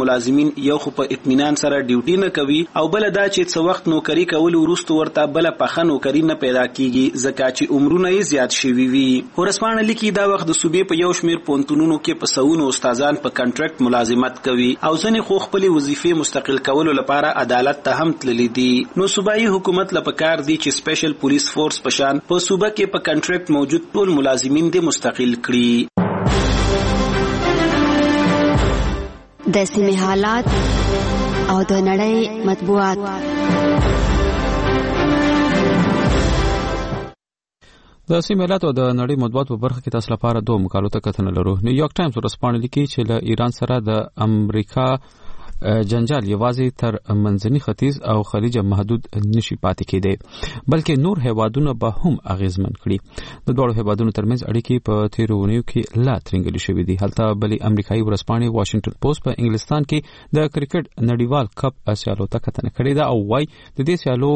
یو خو په اطمینان سره ډیوټي نه کوي او بل دا چې څو وخت نوکری کول ورستو ورته بل پخه نوکری نه پیدا کیږي ځکه چې عمرونه یې زیات شوي وي. ورسپانه لیکي دا وخت د صوبې په یو شمیر پونتونونو کې په سونو استادان په کنټراکټ ملازمت کوي او ځنې خو خپل وظیفې مستقل کولو لپاره عدالت ته هم تللی دي. نو صوبایي حکومت لپاره دي چې سپیشل پولیس فورس پشان په صوبه کې په کنټراکټ موجود ټول ملازمین دې مستقل کړي. د سیمې حالات او د نړۍ مطبوعات. د سیمې حالات او د نړۍ مطبوعات په برخه کې تاسو لپاره دوه مقالو ته کتنه لرو. نیویارک ټایمز ورسپانه لیکي چې له ایران سره د امریکا جنجال یوازې تر منځني ختیځ او خلیج محدود نشي پاتې کېدی بلکې نور هیوادونه به هم اغیزمن کړي. د دوه هیوادونو ترمنځ اړیکې په تیرونیو کې لا ترنګلې شوې دي. هلته بلې امریکایي ورځپاڼې واشنگټن پوسټ په انګلستان کې د کرکټ نړیوال کپ سیالو ته کتنه کړې ده او وايي د دې سیالو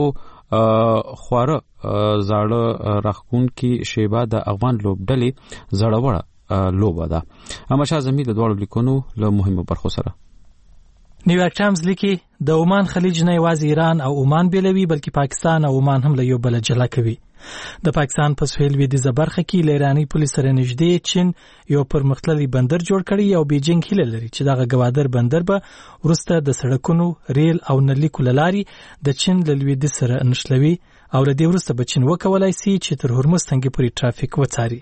خواره زاړه راخون کې شیبه د افغان لوبډلې زړه لوبه ده. امشا زمي د دوه لیکونو له مهمو برخو سره. نیویارک ټایمز لیکي د عمان خلیج نه یوازې ایران او عمان بیلوي بلکې پاکستان او عمان هم له یو بل جلا کوي. د پاکستان په سویل لویدیځه برخه کې له ایرانی پولیس سره نږدې چین یو پرمختللی بندر جوړ کړی او بیجینګ هیله لري چې دغه گوادر بندر به ورسته د سړکونو ریل او نلیکو لاري د چین له لویدیځ سره نښلوي او له دې وروسته به چین وکولای شي چې تر هرمز تنګي پورې ټرافیک وڅاري.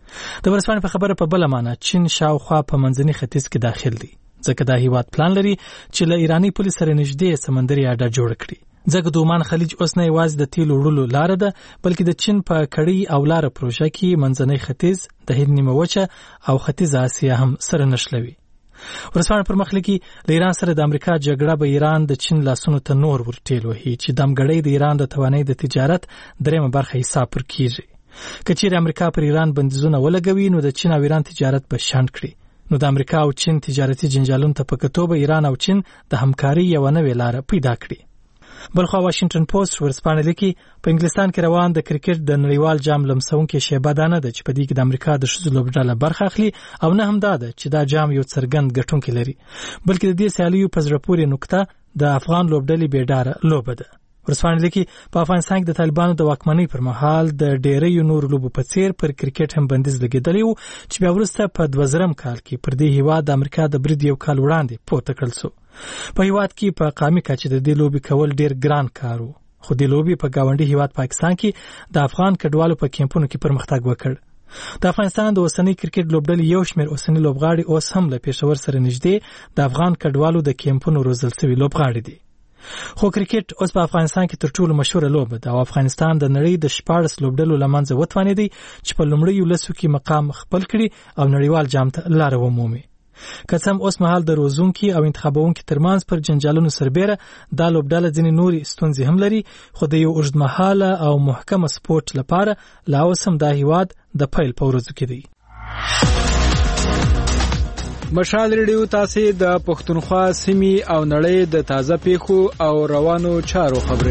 د ورسپانې په خبره په بل معنی چین شاوخوا په منځني ختیځ کې داخل دی ځکه دا هیواد پلان لري چې له ایرانی پولیس سره نږدې سمندري اډه جوړ کړي. ځکه د عمان خلیج اوس نه یوازې د تیلو وړلو لار ده بلکې د چین په کړي او لار پروژه کې منځنی ختیځ د هند نیمه وچه او ختیځ اسیا هم سره نښلوي. ورسپانه پر مخ لیکي د ایران سره د امریکا جګړه به ایران د چین لاسونو ته نور ورټیل وهي چې دمګړی د ایران د توانایي د تجارت دریمه برخه حساب پر کیږي. کچیر امریکا پر ایران بندیزونه ولګوي نو د چین او ایران تجارت به شنډ کړي. نو د امریکا او چین تجارتي جنجالونو ته په کتو به ایران او چین د همکاري یو نوې لار پیدا کړي. بلخوا واشنگټن پوسټ ورسپانه لیکي په انګلستان کې روان د کرکټ د نړیوال جام لمسونکو شیبه دانه ده چې په دې کې د امریکا د ښځو لوبډله برخه اخلي او نه هم دا ده چې دا جام یو څرګند ګټونکی لري بلکې د دې سیالیو په زړه پورې نقطه د افغان لوبډلې بیډاره لوبه ده. ورسپانه لیکي په افغانستان کې د طالبانو د واکمنۍ پر مهال د ډېرې نور لوبو په څیر پر کرکټ هم بندیز لګیدلی وو چې بیا وروسته په 2000 کال کې پر دې هیواد د امریکا د برید یو کال وړاندې پورته کړل شو. په هیواد کې په قامي کچه د دې لوبي کول ډېر ګران کار وو خو د لوبي په گاونډي هیواد پاکستان کې د افغان کډوالو په کیمپونو کې پرمختګ وکړ. د افغانستان د اوسنۍ کرکټ لوبډلې یو شمېر اوسنۍ لوبغاړي اوس هم له پېښور سره نږدې د افغان کډوالو د کیمپونو روزل شوي لوبغاړي دي. خو کرکټ اوس په افغانستان کې تر ټولو مشهوره لوبه ده او افغانستان د نړۍ د 14 لوبډلو لمنځه وتوانېدی چې په لومړیو لسو کې مقام خپل کړي او نړیوال جام ته لار ومومي. که څه هم اوس مهال د روزونکي او انتخابونکي ترمنځ پر جنجالونو سربېره دا لوبډله ځینې نورې ستونزې هم لري خو د یو اوږدمهاله او محکمه سپورټ لپاره لا اوس هم دا هیواد د پیل په ورځو کې دی. مشال ریډیو تاسو د پښتونخوا سیمې او نړۍ د تازه پیښو او روانو چارو خبري.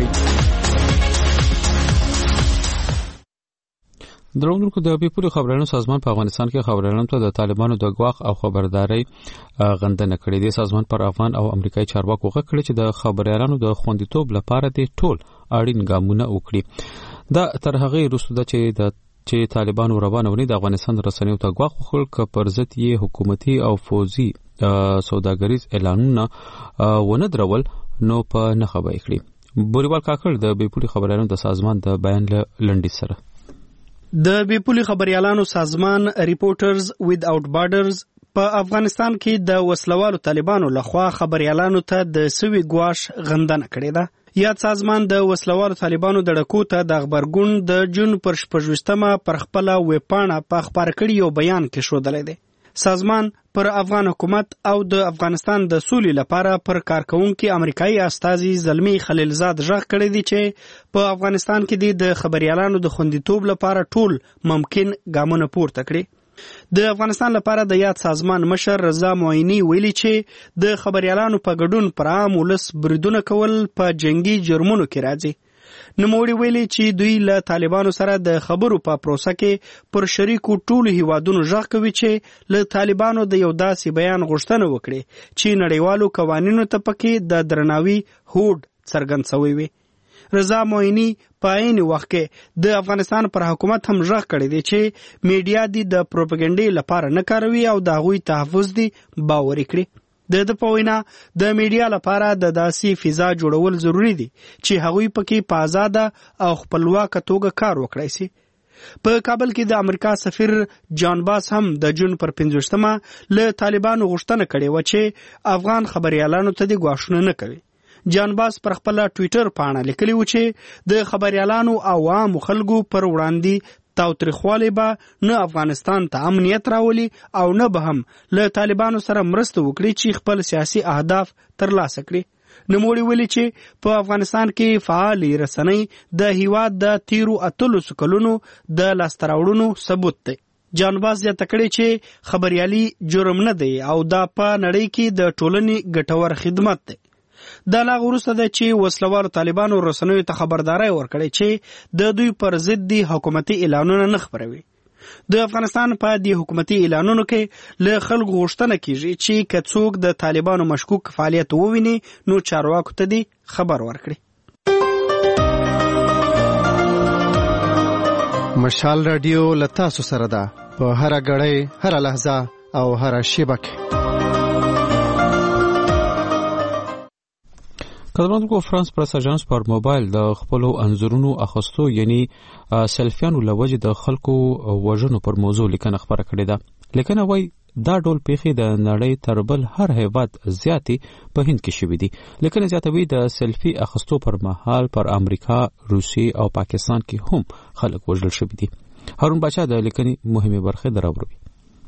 دروغجنو د بیپوري خبرونو سازمان په افغانستان کې خبرونو ته د طالبانو د غواخ او خبرداري غندنه کړې دي. سازمان پر افغان او امریکایي چارواکو غږ کړی چې د خبريالانو د خوندیتوب لپاره د ټول اړین ګامونه وکړي. دا تر هغه وروسته چې طالبانو روانه د افغانستان رسنیو ته غواخ خل ک پر ضد یې حکومتي او فوزي سوداګریز اعلانونه ونه درول نو په نخبه کړی. بوریوال کاکړ د بیپوري خبريالانو د سازمان د بیان لنډی سره د بیپوري خبريالانو سازمان ریپورټرز ویداوټ بارډرز په افغانستان کې د وسلوالو طالبانو لخوا خبريالانو ته د سوي ګواش غندنه کړې ده. یاد سازمان د وسلوالو طالبانو د ډکو ته د خبرګون د جون پر 14مه پر خپل ویبپاڼه په خبر کړي یو بیان کې شودلې ده. سازمان پر افغان حکومت او د افغانستان د سولې لپاره پر کارکونکو امریکایي استازي زلمی خلیلزاد ژغ کړی دی چې په افغانستان کې د خبريالانو د خوندیتوب لپاره ټول ممکن ګامونه پورته کړي. د افغانستان لپاره د یاد سازمان مشر رضا معینی ویلي چې د خبريالانو په ګډون پر عام ولس بریدونه کول په جنگي جرمونو کې راځي. نوموړي ویلي چې دوی له طالبانو سره د خبرو په پروسه کې پر شریکو ټولو هیوادونو غږ کوي چې له طالبانو د یو داسې بیان غوښتنه وکړي چې نړیوالو قوانینو ته پکې د درناوي هوډ څرګند شوی وي. رضا موینی په عین وخت کې د افغانستان پر حکومت هم غږ کړی دی چې میډیا دی د پروپاګاندا لپاره نه کاروي او د هغوی تحفظ دی باور کړي. د په وینا د میډیا لپاره د داسې فضا جوړول ضروری دي چې هغوی پکې په آزاده او خپلواکه توګه کار وکړي سي. په کابل کې د امریکا سفیر جان باس هم د جون پر 15مه له طالبانو غوښتنه کړې و چې افغان خبريالانو ته د غواښونه نه کوي. جان باس پر خپل ټوئیټر پاڼه لیکلی و چې د خبريالانو او عام خلکو پر وړاندې تاوتریخوالی به نه افغانستان ته امنیت راولي او نه به هم له طالبانو سره مرسته وکړي چې خپل سیاسي اهداف ترلاسه کړي. نوموړي ویلي چې په افغانستان کې فعال رسنۍ د هیواد د تیرو 8 کلونو د لاسته راوړنو ثبوت دی. جان باس زیاته کړې چې خبريالي جرم نه دی او دا په نړۍ کې د ټولنې ګټور خدمت دی. دا لا وروسته ده چې وسلوالو طالبانو رسنیو ته خبرداري ورکړي چې د دوی پر ضد دي حکومتي اعلانونه نه خبروي. د افغانستان په دې حکومتي اعلانونو کې له خلکو غوښتنه کیږي چې که څوک د طالبانو مشکوک فعالیت وویني نو چارواکو ته دي خبر ورکړي. مشال رادیو لتاسو سره ده په هر غړې هر لحظه او هر شیبه کې. کډوالو فرانس پریس اژانس پر موبایل د خپل انځورونو اخستو یعنی سلفیانو لوجه د خلکو وژنو پر موضوع لیکنه خبره کړې ده. لیکنه وای دا ډول پیښې د نړۍ تر بل هر هیواد زیاتې په هند کې شوې دي. لیکنه زیاتوي د سلفي اخستو پر مهال پر امریکا، روسیې او پاکستان کې هم خلک وژل شوي دي. هارون بچا د لیکنې مهمه برخه دراوړي.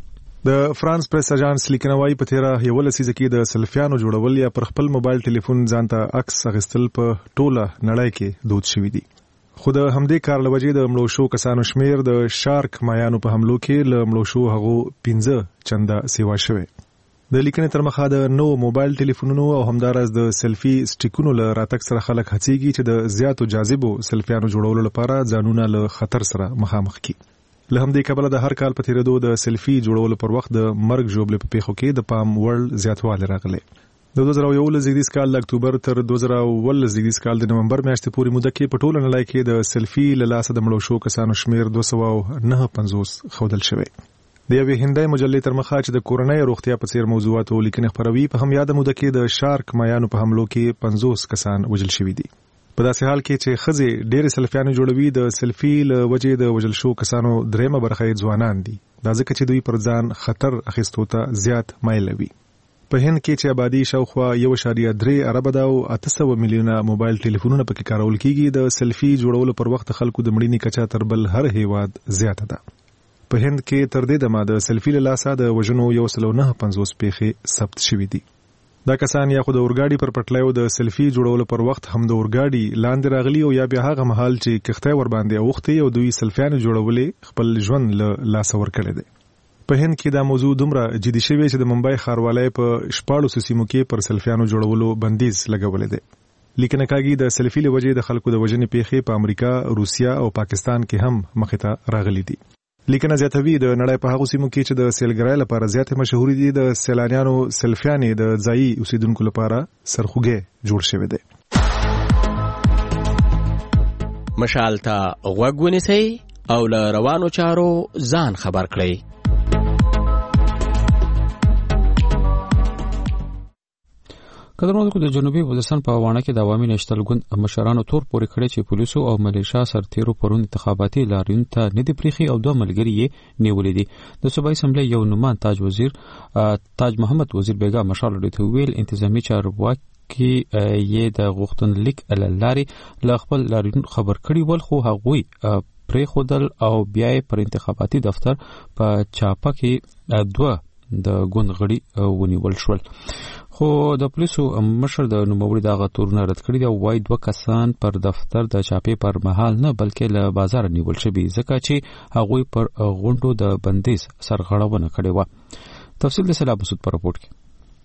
د فرانس پریس اژانس لیکنه وايي په تیرا یو لسیزه کې د سلفیانو جوړول یا پر خپل موبایل ټلیفون ځانته عکس اخیستل په ټوله نړۍ کې دود شوی دی. خو د همدې کار لوجې د مړو شو کسانو شمیر د شارک مایانو په حملو کې له مړو شو هغه 15 چنده سیوا شوه. د لیکنې تر مخه د نو موبایل ټلیفونونو او همدارس د سلفي سټیکونو له راتګ سره خلک هڅيږي چې د زیاتو جاذبو سلفیانو جوړولو لپاره ځانونه له خطر سره مخامخ کړي. له همدې کبله د هر کال په تیریدو د سلفي جوړولو پر وخت د مرګ ژوبلې په پیښو کې د پام وړ زیاتوالی راغلی. د 2011 زیږدیز کال د اکتوبر تر 2019 زیږدیز کال د نومبر میاشتې پورې موده کې په ټوله نړۍ کې د سلفي له لاسه د مړو شو کسانو شمیر 259 ښودل شوی. د یوې هندۍ مجلې تر مخه چې د کورنۍ روغتیا په څیر موضوعاتو لیکنې خپروي په هم یاد موده کې د شارک مایانو په حملو کې 50 کسان وژل شوي دي. په داسې حال کې چې خزي ډېر سلفیانو جوړوي د سلفي له وجې د وژل شو کسانو دریمه برخه ځوانان دي. دا ځکه چې دوی پر ځان خطر اخیستو ته زیات مایل وي. په هند کې چې آبادی شاوخوا 1.3 ارب ده او 800 میلیونه موبایل ټلیفونونه پکې کارول کیږي د سلفي جوړولو پر وخت خلکو د مړینې کچا تر بل هر هیواد زیاته ده. په هند کې تر دې دمه د سلفي له لاسه د وژنو 150 پیښې ثبت شوې دي. دا کسان یا خو د اورګاډي پر پټلایو د سلفي جوړولو پر وخت هم د اورګاډي لاندې راغلي او یا بیا هغه مهال چې کښته ور باندې اوختي او دوی سلفیانو جوړولې خپل ژوند له لاس ور کړی دی. په هند کې دا موضوع دومره جدي شوی چې د ممبئی ښاروالۍ په 14 سیمو کې پر سلفیانو جوړولو بندیز لګولې دی. لیکنه کاږي د سلفي له وجې د خلکو د وژنې پیښې په امریکا، روسیا او پاکستان کې هم مخې ته راغلي دي. لیکنه زیاتوي د نړۍ په هغو سیمو کې چې د سیلګرۍ لپاره زیات مشهور دي د سیلانیانو سلفیانې د ځایي اوسیدونکو لپاره سرخوږی جوړ شوی دی. مشال ته غوږ ونیسئ او له روانو چارو ځان خبر کړئ. کډوالو د جنوبي وزیرستان په وانه کې د عوامي نشتل ګوند مشرانو تور پورې کړی چې پولیسو او ملیشیا سرتیرو پرون انتخاباتي لاریون ته ندی پریخي او دوه ملګری یې نیولې دي. د صوبایي اسمبلی یو نومان تاج محمد وزیر بیگا مشال ته ویل انتظامی چارواکي یې د غوښتنلیک لارې له خپل لاریون خبر کړي ول خو هغوی پرې خودل او بیا پر انتخاباتي دفتر په چاپه کې دوه د ګوند غړي ونیول شول. خو د پولیسو مشر د نوموړي دغه تورونه رد کړي او وايي دوه کسان پر دفتر د چاپې پر مهال نه بلکې له بازار نیول شوي ځکه چې هغوی پر غونډو د بندیز سرغړونه کړې وه. تفصیل د سلام مسعود پر راپورټ کې.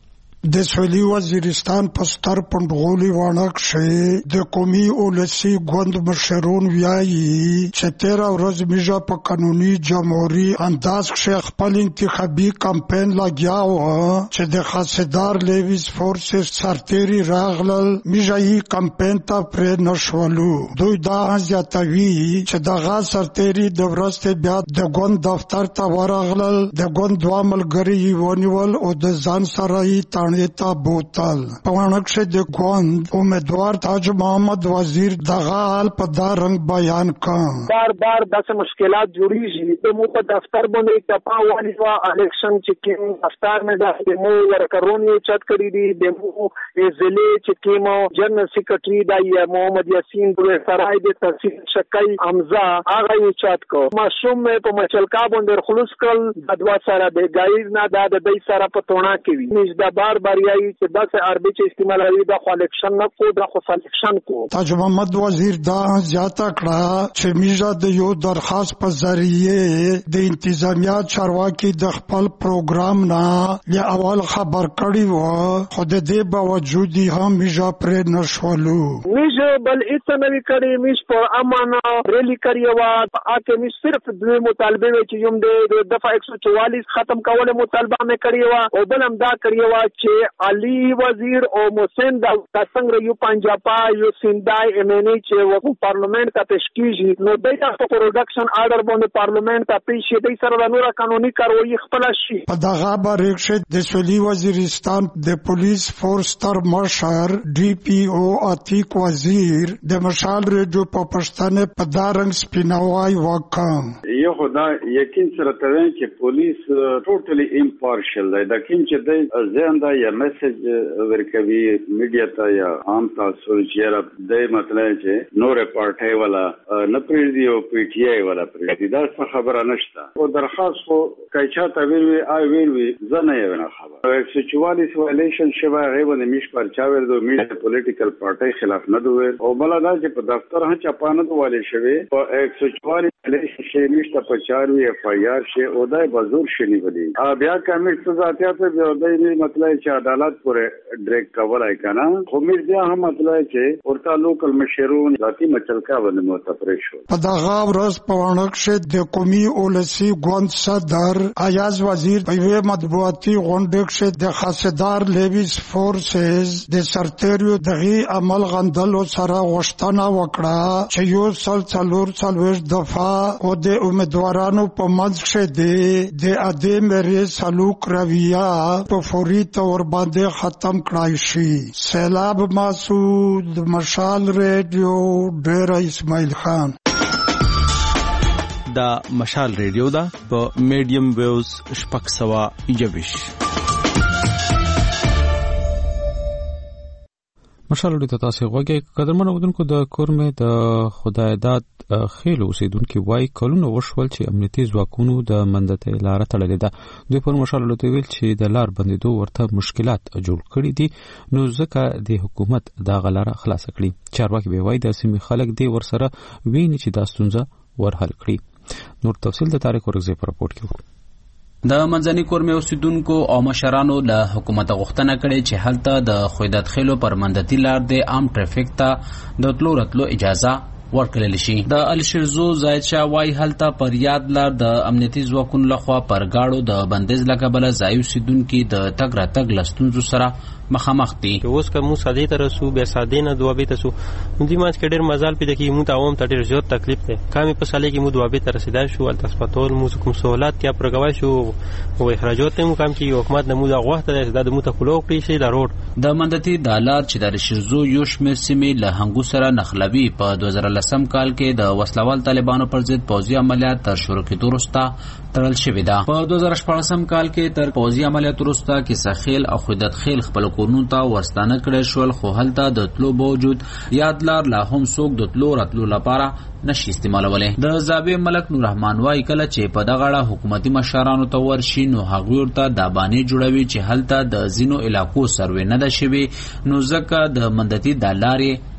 د سویلي وزیرستان په ستر پندغولي وانک شي د قومي اولسي ګوند مشرون ویایي چې 13 ورځ میجا په قانوني جمهوریت انداز کې خپل انتخابي کمپاین لګیاو چې د خاصدار لیویس فورسز سرتيري راغلل میجایي کمپاین ته پر نشولو دوی دا ځاتوي چې دغه سرتيري د ورسته بیا د ګوند دفتر ته ورغلل د ګوند دوه ملګري ونیول او د ځان سره یې تانې ته بوتل په وانکشه د ګوند امیدوار تاج محمد وزیر دغه حال په دا رنګ بیان کړ بار داسې مشکلات جوړیږي د مو په دفتر باندې کپا والی وا الیکشن چې کوم دفتر مې د مو ورکرونی چت کړی دی د مو ضلع چې کوم جنرال سیکریټری د محمد یاسین پر سرای د تحصیل شکای حمزه هغه یې چت کو ماشوم مې په مچلکا باندې خلوص کړ د دوا سره د غایز نه د دې سره په تونه کوي نش د بار یایي چې داسې عربي چې استعمالوي د الیکشن نه کو د خو الیکشن کو تاج محمد وزیر دا زیاته کړه چې میجا د یو درخواست په ذریعه د انتظامیه چارواکي د خپل پروګرام نه له اول خبر کړی و خو د دې باوجود هم میجا پر نشولو میجا بل هیڅ نه کړی میش پر امانه ریلی کړی و اته می صرف د مطالبه چې یم د دفعه 144 ختم کوله مطالبه مې کړی و او بل هم دا کړی و چې علي وزیر او محسن دا څنګه یو پنجابا یو سندای امنی چې و پارلیمنت ته پیش کیږي نو دای تاسو پروډکشن آرډر باندې پارلیمنت ته پیش شي د سره نور قانوني کاروایی خپل شي په دغه باندې د سویلي وزیرستان د پولیس فورس تر مشر ډي پی او عتیق وزیر د مشال ریډیو په پښتنه په دارنګ سپیناوای وکم یو خدا یقین سره ته چې پولیس ټوټلی امپارشل دی دا کوم چې د زنده یا میسج ورکوي میډیا ته یا عام تاسو چې د مطلب چې نور پارټي والا نه پریږدي او پی ټی آی والا پریږدي دا څه خبره نشته او درخواست خو کایچا ته ویلوي زنه یې نه خبره 144 وایلیشن شوه غیبه میش پر چا ورته میډیا پولیټیکل پارټي خلاف نه دوی او بل دا چې په دفتر هڅه چپانه دوالي شوی په 144 وایلیشن شي نشته په 4 اف آی آر شي او دای بازور شنی ودی بیا کمیټ سزا ته بیا دای مطلب چې عدالت پورې ډریک کولای کنه خو مې بیا هم مطلب چې ورته لوکل مشرون ذاتی مچلکا باندې متفرش شو په دغه ورځ په وانکشه د قومي اولسي ګوند صدر ایاز وزیر په یو مطبوعاتي غونډه کې د خاصدار لیویس فورسز د سرتيريو دغه عمل غندلو سره غوښتنه وکړه چې یو څلور دفعه او د امیدوارانو په منځ کې د ادم ری سلوک رویه په فوري تور باندې ختم کړای شي سیلاب مسعود مشال ریډیو ډیر اسماعیل خان دا مشال ریډیو دا په میډیم ویوز شپږ سوه یویش مشال ډیته تاسو غوږی قدرمن اودونکو د کورمه د خدای داد خېل اوسیدونکو وای کلونه وشول چې امنیتي ځواکونو د مندته لار تړلې ده دوی پر مشال ډیته ویل چې د لار بندیدو ورته مشکلات جوړ کړي دي نو ځکه د حکومت دا غلاره خلاص کړي چارواکي به وای د سیمې خلک دی ورسره ویني چې دا ستونزه ورحل کړي نور تفصیل د تاریخ ورغزي په راپورټ کې د منځني کورمه اوسیدونکو او مشرانو له حکومت غوښتنه کړې چې هلته د خویدات خېلو پر مندتي لار د عام ټریفیک ته د تلو راتلو اجازه ورکړل شي د الشرزو زاید شاه وای هلته پر یاد لار د امنیتي ځواکونو لخوا پر گاړو د بندیز لکبله ځای اوسیدونکو د تګ راتګ لستونزو سره مخامخ دي اوس که مو ساده ته رسو بیا ساده نه دوابې ته سو دې ماج کې ډېر مزال پیدا کی مو ته عوام ته ډېر زیات تکلیف دی کامې په سالې کې مو دوابې ته رسیدای شو ال تاسپاتول مو کوم سہولت کیا پرګوای شو او اخراجات مو کم کی حکومت نمو دا غوښته د مو ته کولو کړی شي د روډ د مندتي دالار چې د شرزو یو شمېر سیمې له هنګو سره نخلوي په 2010 کال کې د وسلوال طالبانو پر ضد پوځي عملیات تر شروع کېدو وروسته تړل شوې ده په 2014 کال کې تر پوځي عملیات وروسته کې سخیل او خودت خیل خپل کورونو ته ورستانه کړی شول خو هلته د تلو باوجود یادلار لا هم څوک د تلو راتلو لپاره نشي استعمالولی د زابې ملک نور رحمان وای کله چې په دغه اړه حکومتي مشرانو ته ورشي نو هغوی ورته دا باندې جوړوي چې هلته د ځینو علاقو سروې نه ده شوې نو ځکه د مندتي د لارې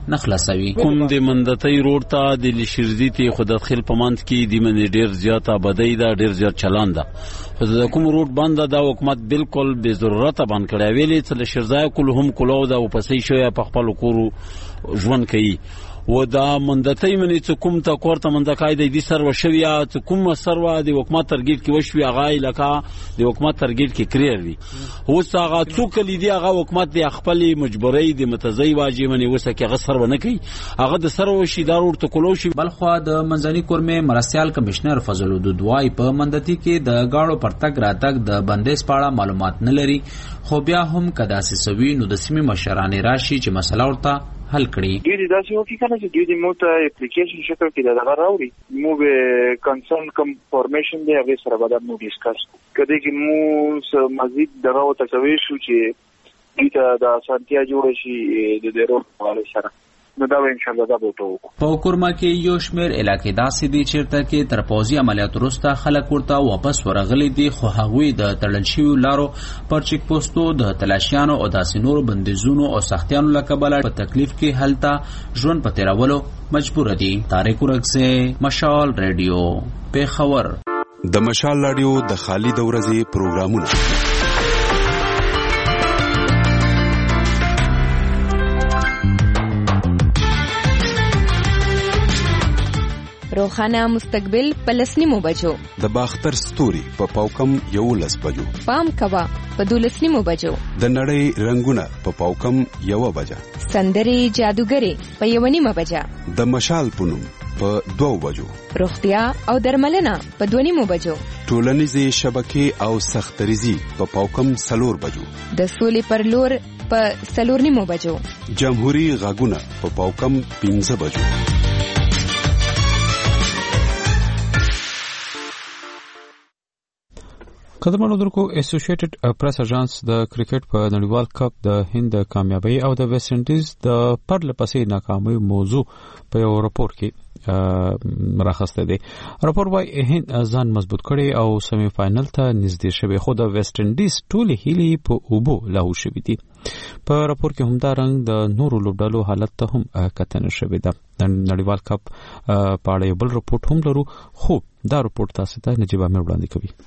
نه خلاصوي. کوم د مندتۍ روډ ته د لشرزي ته خود داخل پمند کې د من ډیر زیات آبادی دا ډیر زیات چلان ده. خو د کوم روډ بند ده حکومت بالکل به ضرورت بند کړی ویلي چې لشرزای کول هم کولو دا او پسې شوی په خپل کورو ژوند کوي و دا مندتۍ منی چې کوم تا کوړه مندکای د دې سر وشویا چې کوم سر و د حکومت ترګیټ کې وشوي هغه علاقہ د حکومت ترګیټ کې کړی دی. اوس هغه څوک لیدي هغه حکومت د خپل مجبورۍ د متزي واجب منی وسه کې غسر ونه کوي هغه د سر وشي دار ورته کولو شي. بلخوا د منځني کورمې مرستيال کمشنر فضل الدود وای په مندتي کې د گاړو پرتګ راتګ د بندیز پاړه معلومات نه لري خو بیا هم کدا سوي نو د سیمې مشران راشي چې مسله ورته حل کړي. دوی داسې وکړي کنه چې دوی د مو ته اپلیکیشن شکل کې دا راوړي مو به کنسرن کم فارمیشن دی هغه سره به مو ډیسکس کړي چې مو مزید دغه تسوي شو چې دوی ته د اسانتیا جوړ شي د ډیرو حواله سره نو دا ان شاء الله دا بوته. په کورما کې یو شمیر علاقې داسې دي چیرته کې تر پوزي عملیات وروسته خلک ورته واپس ورغلي دي خو هغوی د تړل شویو لارو پر چیک پوسټو د تلاشیانو او داسې نورو بندیزونو او سختیانو له کبله په تکلیف کې هلته ژوند په تیرولو مجبور دي. طارق ورکزه مشال رادیو پیښور. د مشال رادیو د خالد ورځې پروګرامونه روخانه مستقبل په 10 بجو د باختر ستوري په پاوکم 11 بجو پام کوا په 12 بجو د نړۍ رنگونه په پاوکم 1 بجه سندري جادوګری په 1 بجه د مشال پونم په 2 بجو روغتیا او درملنه په 2 بجو ټولنیزې شبکې او سختریزي په پاوکم 4 بجو د سولې پر لور په 4 بجو جمهوریت غاګونه په پاوکم 15 بجو. قدرمنو درکو اسوسییټډ پریس اژانس د کرکټ په نړیوال کپ د هند کامیابی او د ویسټ انډیز د پرله پسې ناکامۍ موضوع په یو راپور کې راخسته دی. راپور وايي هند ځان مضبوط کړي او سیمی فائنل ته نږدې شوی خو د ویسټ انډیز ټول هیلې په اوبو لاهو شوې دي. په راپور کې همدارنګ د نورو لوبډالو حالت ته هم کتنه شوې ده. د نړیوال کپ په اړه یو بل راپور هم لرو خو دا راپور تاسو ته نجيب امیر وړاندې کوي.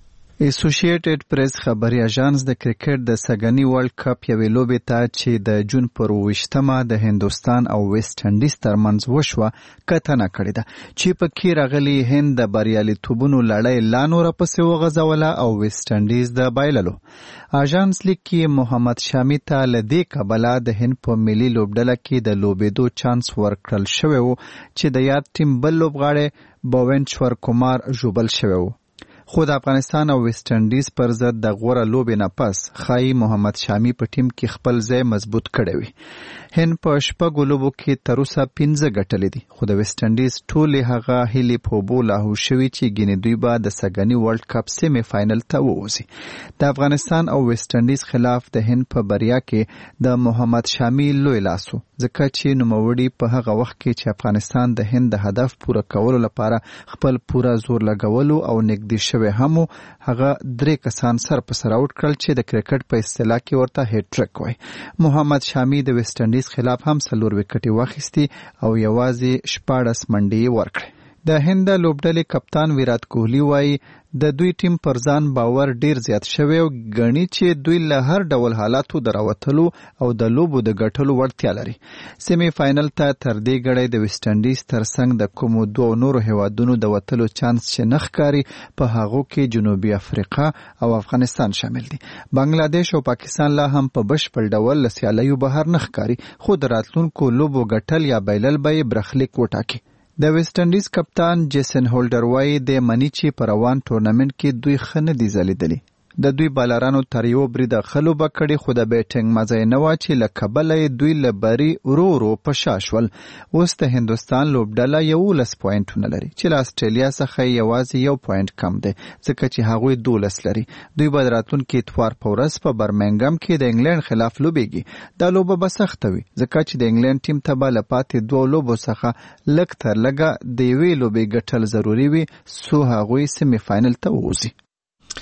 اسوسییټډ پریس خبري اژانس د کرکټ د سګنی ورلد کپ یوې لوبې ته چې د جون پر 28مه د هندستان او ویسټ انډیز ترمنځ وشوه کتنه کړې ده چې په کې راغلي هند د بریالیتوبونو لړۍ لا نور پسې وغځوله او ویسټ انډیز د بایللو. اژانس لیکي محمد شامی ته لدې کبله د هند په ملي لوبډله کې د لوبېدو چانس ورکړل شوی و چې د یاد ټیم بل لوبغاړی بوونشور کمار ژوبل شوی و. خو د افغانستان او ویسټ انډیز پر ضد د غوړه لوبې نه پس خای محمد شامی په ټیم کې خپل ځای مضبوط کړی وي. هند په شپږو لوبو کې تر اوسه 15 ګټلې دي خو د ویسټ انډیز ټولې هغه هیلې په اوبو لاهو شوي چې ګینې دوی به د سګنی ورلد کپ سیمی فائنل ته ووځي. د افغانستان او ویسټ انډیز خلاف د هند په بریا کې د محمد شامی لوی لاس و ځکه چې نوموړي په هغه وخت کې چې افغانستان د هند د هدف پوره کولو لپاره خپل پوره زور لګولو او نږدې همو هغه 3 کسان سر په سر اوټ کړل چې د کرکټ په اصطلاح کې ورته هټ ټریک وای. محمد شامی د ویسټ انډیز خلاف هم 4 وکټې واخیستي او یوازې 14 منډې ورکړې. د هند لوبډلې کپتان ویرات کوهلی وای د دوی ټیم پر ځان باور ډیر زیات شوی او غني چې دوی له هر ډول حالاتو دراوتلو او د لوبو د ګټلو وړتیا لري. سیمی فائنل ته تر دې غړې د ویسټ انډیز ترڅنګ د کومو دوه نورو هیوادونو د وتلو چانس چې نخکاری په هغو کې جنوبي افریقا او افغانستان شامل دي. بنگلاديش او پاکستان لا هم په بشپړ ډول له سیالیو بهر نخکاری خو د راتلونکو لوبو ګټل یا بایلل به برخلیک وټاکي. د ویسټ انډیز کپتان جیسن هولډر وای د منی چې په روان ټورنمنت کې دوی خنه دي زلیدلی. د دوی بالرانو تر یو برید خلو بکړي خو د بیټینګ مزه نه و چې لکبلې دوی لبري ورو په شاشول. اوس د هندستان لوبډله 11 پوینټونه لري چې له استرالیا څخه یوازې 1 پوینټ کم دی ځکه چې هغوی 12 لري. دوی به راتلونکي اتوار په ورځ په برمنګم کې د انګلند خلاف لوبېږي. دا لوبه به سخته وي ځکه چې د انګلند ټیم ته به لپاتې 2 لوبو څخه لږ تر لږه د یوې لوبې ګټل ضروري وي څو هغوی سیمی فائنل ته ووځي.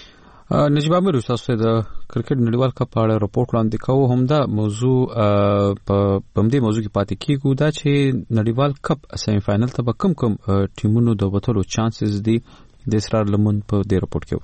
نجیب امیر تاسو د کرکټ نړیوال کپ په اړه راپور وړاندې کوو. همدا موضوع په دې موضوع کې پاتې کیږو دا چې نړیوال کپ سیمی فائنل ته به کم ټیمونو د وټلو چانسز دي د اسرار لمن په دې راپور کې.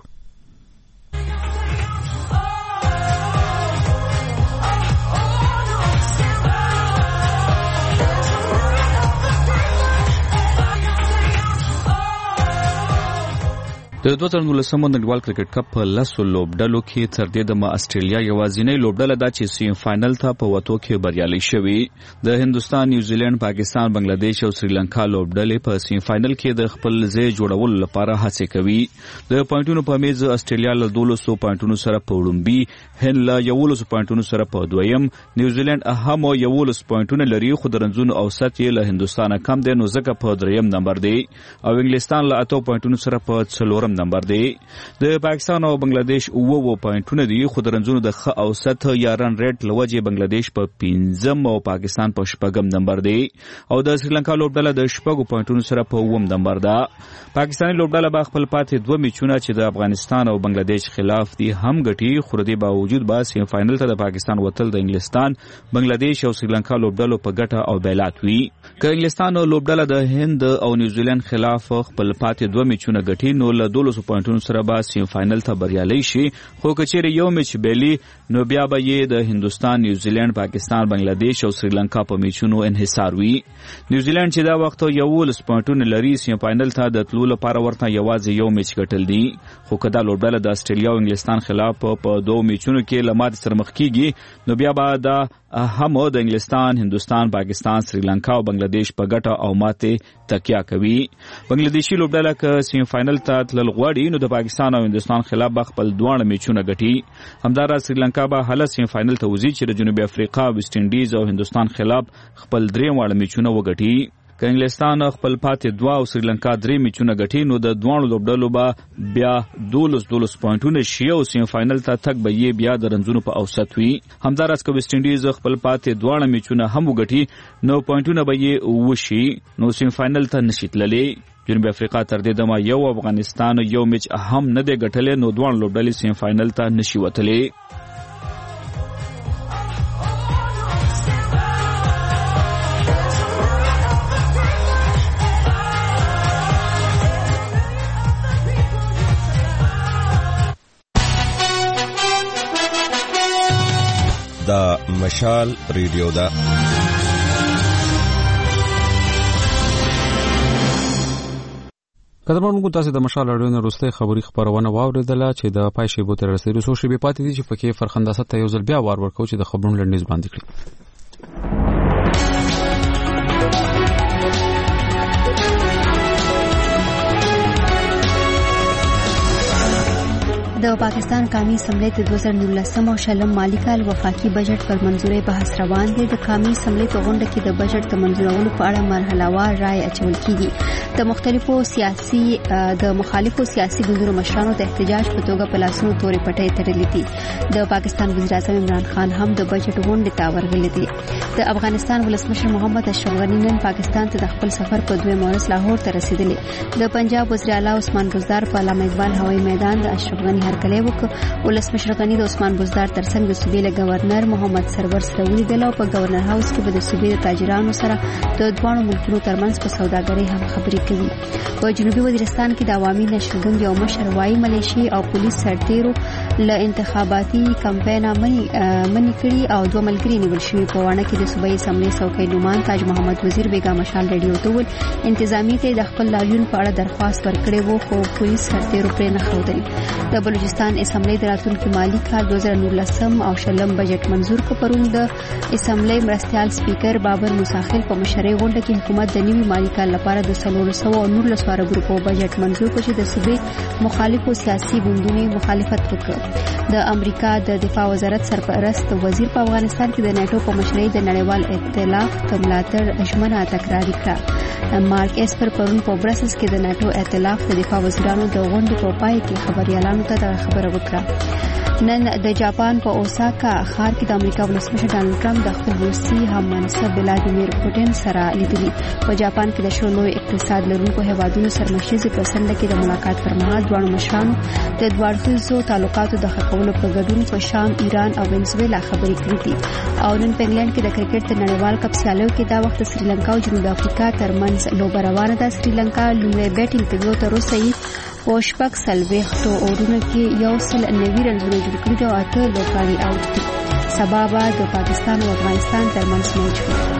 د 2019 نړیوال کرکټ کپ په لاسو لوبډلو کې تر دې دمه استرالیا یوازینی لوبډله ده چې سیم فائنل ته په وټو کې بریالي شوی. د هندستان، نیوزیلند، پاکستان، بنگلاديش او سریلانکا لوبډلې په سیم فائنل کې د خپل ځای جوړولو لپاره هڅه کوي. د پوینټونو په میز استرالیا له 200 پوینټونو سره په وړومبي، هند له 11 پوینټونو سره په دویم، نیوزیلند هم 11 پوینټونه لري خو د رنزونو اوسط یې له هندستان کم دی نو ځکه په دریم نمبر دی او انګلستان له 8 پوینټونو سره په څلورم نمبر دی. د پاکستان او بنگلاديش 9 پوینټونه دي خو د رنزونو د ښه اوسط یا رن ریټ لوجه بنگلاديش په 5م او پاکستان په 8م نمبر دی او د سریلانکا لوبډله د 8 پوینټونو سره په 9م نمبر ده. پاکستاني لوبډله به خپل پاتې 2 میچونه چې د افغانستان او بنگلاديش خلاف دي هم ګټي خو د باوجود به سیم فائنل ته د پاکستان وتل د انګلستان، بنگلاديش او سریلانکا لوبډلو په ګټه او بیلات وي. که انګلستان لوبډله د هند او نیوزیلند خلاف خپل پاتې 2 میچونه ګټي نو له 200 پوینټونو سره به سیم فائنل ته بریالي شي خو کچېره یو میچ بیلی نو بیا به یې د هندستان، نیوزیلند، پاکستان، بنگلاديش او سریلانکا په میچونو انحصار وي. نیوزیلند چې دا وخت 11 پوینټونه لري سیم فائنل ته د تلو لپاره ورته یوازې یو میچ ګټل دي خو کدا لوبډله د استرالیا او انګلستان خلاف په 2 میچونو کې لمات سره مخ کیږي نو بیا به دا هم د انګلستان، هندستان، پاکستان، سریلانکا او بنگلاديش په ګټه او ماته تکیه کوي. بنگلاديشي لوبډله که سیم فائنل ته تلل غواړي نو د پاکستان او هندستان خلاف به خپل دوه میچونه ګټي. همدارس سریلانکا به هله سیم فائنل ته وځي چې د جنوبي افریقا، ویسټ انډیز او هندستان خلاف خپل 3 میچونه وګټي. که انګلستان خپل پاتې 2 او سریلانکا 3 میچونه ګټي نو د دوه لوبډلو به بیا 12 پوینټونه شي او سیم فائنل ته تک به یې بیا د رنزونو په اوسط وي. همدارس که ویسټ انډیز خپل پاتې 2 میچونه هم وګټي نو پوینټونه به یې وشي نو سیم فائنل ته نشي تللی. جنوبي افریقا تر دې دمه یو افغانستان یو میچ هم نه دی ګټلی نو دوه لوبډلې سیم فائنل ته نشي وتلی. دا مشال ریډیو ده. قدرمنونکو تاسو د مشال اړوند وروستۍ خبري خبرونه واوریدله چې د پایښې بوتل رسېدو څو شی به پاتې دي چې پکې فرخنداسه ته یو ځل بیا وار ورکو چې د خبرونو لړنیز باندې کړی. د پاکستان قومي اسمبلی د 2019 او شلم مالی کال وفاقي بجټ پر منزوري بحث روان دی. د قومي اسمبلی په غونډه کې د بجټ د منزورولو په اړه مرحلهوار رائے اچول کیږي. د مخالفو سیاسي ګوندونو مشرانو د احتجاج په توګه په لاسونو تورې پټۍ تړلې دي. د پاکستان وزیر اعظم عمران خان هم د بجټ غونډې ته ورغلی دی. د افغانستان ولسمشر محمد اشرف غني نن پاکستان ته د خپل سفر په 2 مارچ لاهور ته رسیدلی. د پنجاب وزیر اعلی عثمان بزدار په علامه اقبال هوایي میدان د اشرف غني هرکلی وکړ. ولسمشر غني د عثمان بزدار ترڅنګ د صوبې له گورنر محمد سرور سره ولیدل او په گورنر هاوس کې به د صوبې د تاجرانو سره د دوه ملکونو ترمنځ په سوداګرۍ هم خبرې کوي. په جنوبي وزیرستان کې د عوامي نشرګند یو مشر وایي ملیشي او پولیس سرتیرو له انتخاباتي کمپاین منې کړي او 2 ملګري نیول شوي. په وانه کې د صوبایي اسمبلی څوکۍ نومان تاج محمد وزیر بیگا مشال ریډیو ته ویل انتظامی ته د خپل لاریون په اړه درخواست ورکړی وو خو پولیس سرتیرو پرې نه ښودل. د بلوچستان اسمبلی د راتلونکي مالی کال 2019 او شلم بجټ منزور کړ. پرون د اسمبلی مرستيال سپیکر بابر مساخل په مشرۍ غونډه کې حکومت د نوي مالی کال لپاره د 319 ګروپو بجټ منزور کړ چې د صوبې مخالفو سیاسي ګوندونو مخالفت وکړ. د امریکا د دفاع وزارت سرپرست وزیر په افغانستان کې د ناتو په مشرۍ د نړیوال ائتلاف د ملاتړ ژمنه تکرار کړه. مارک اسپر پرون په برسلز کې د ناتو ائتلاف د دفاع وزیرانو د غونډې په پای کې خبريالانو ته د خبر خبره وکړه. نن د جاپان په اوساکا ښار کې د امریکا ولسمشر ډانلډ ټرمپ د خپل روسي هم منصب ولادیمیر پوتین سره لیدلي. په جاپان کې د شلو اقتصاد لرونکو هیوادونو سرمشیزې په سنډه کې د ملاقات پر مهال دواړو مشرانو د دوړخیزو تعلقاتو د ښه کولو په ګډون په شام، ایران او وینزویلا خبرې کړې دي. او نن په انګلند کې د کرکټ د نړیوال کپ سیالیو کې دا وخت سریلانکا او جنوب افریقا ترمنځ لوبه روانه ده. سریلانکا لومړی بیټینګ کوي تر اوسه یې په شپږ څلوېښتو اورونو کې 190 رنونه جوړ کړي دي او 8 لوبغاړي اوټ دي. سبا به د پاکستان او افغانستان ترمنځ میچ وي.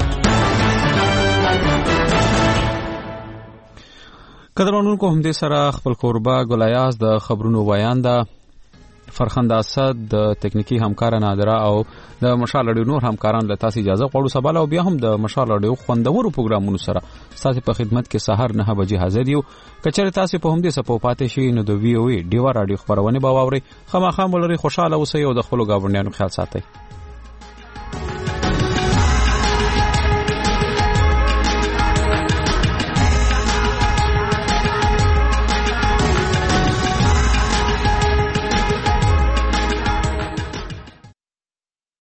قدرمنونکو همدې سره خپل کوربه ګلایاز د خبرونو ویانده فرخند اسد د تکنیکی همکار نادره او د مشال اډیو نور همکاران له تاسو اجازه غواړو. سبا او بیا هم د مشال اډیو خوندورو پروګرامونو سره تاسو په خدمت کې سحر 9 بجې حاضر یو. کچره تاسو په همدې سپو پاتې شي نو د وی او ای ډیوا رادیو خبرونه به واوري. خامخا مولري خوشاله اوسئ او د خپل گاونډیانو خیال ساتئ.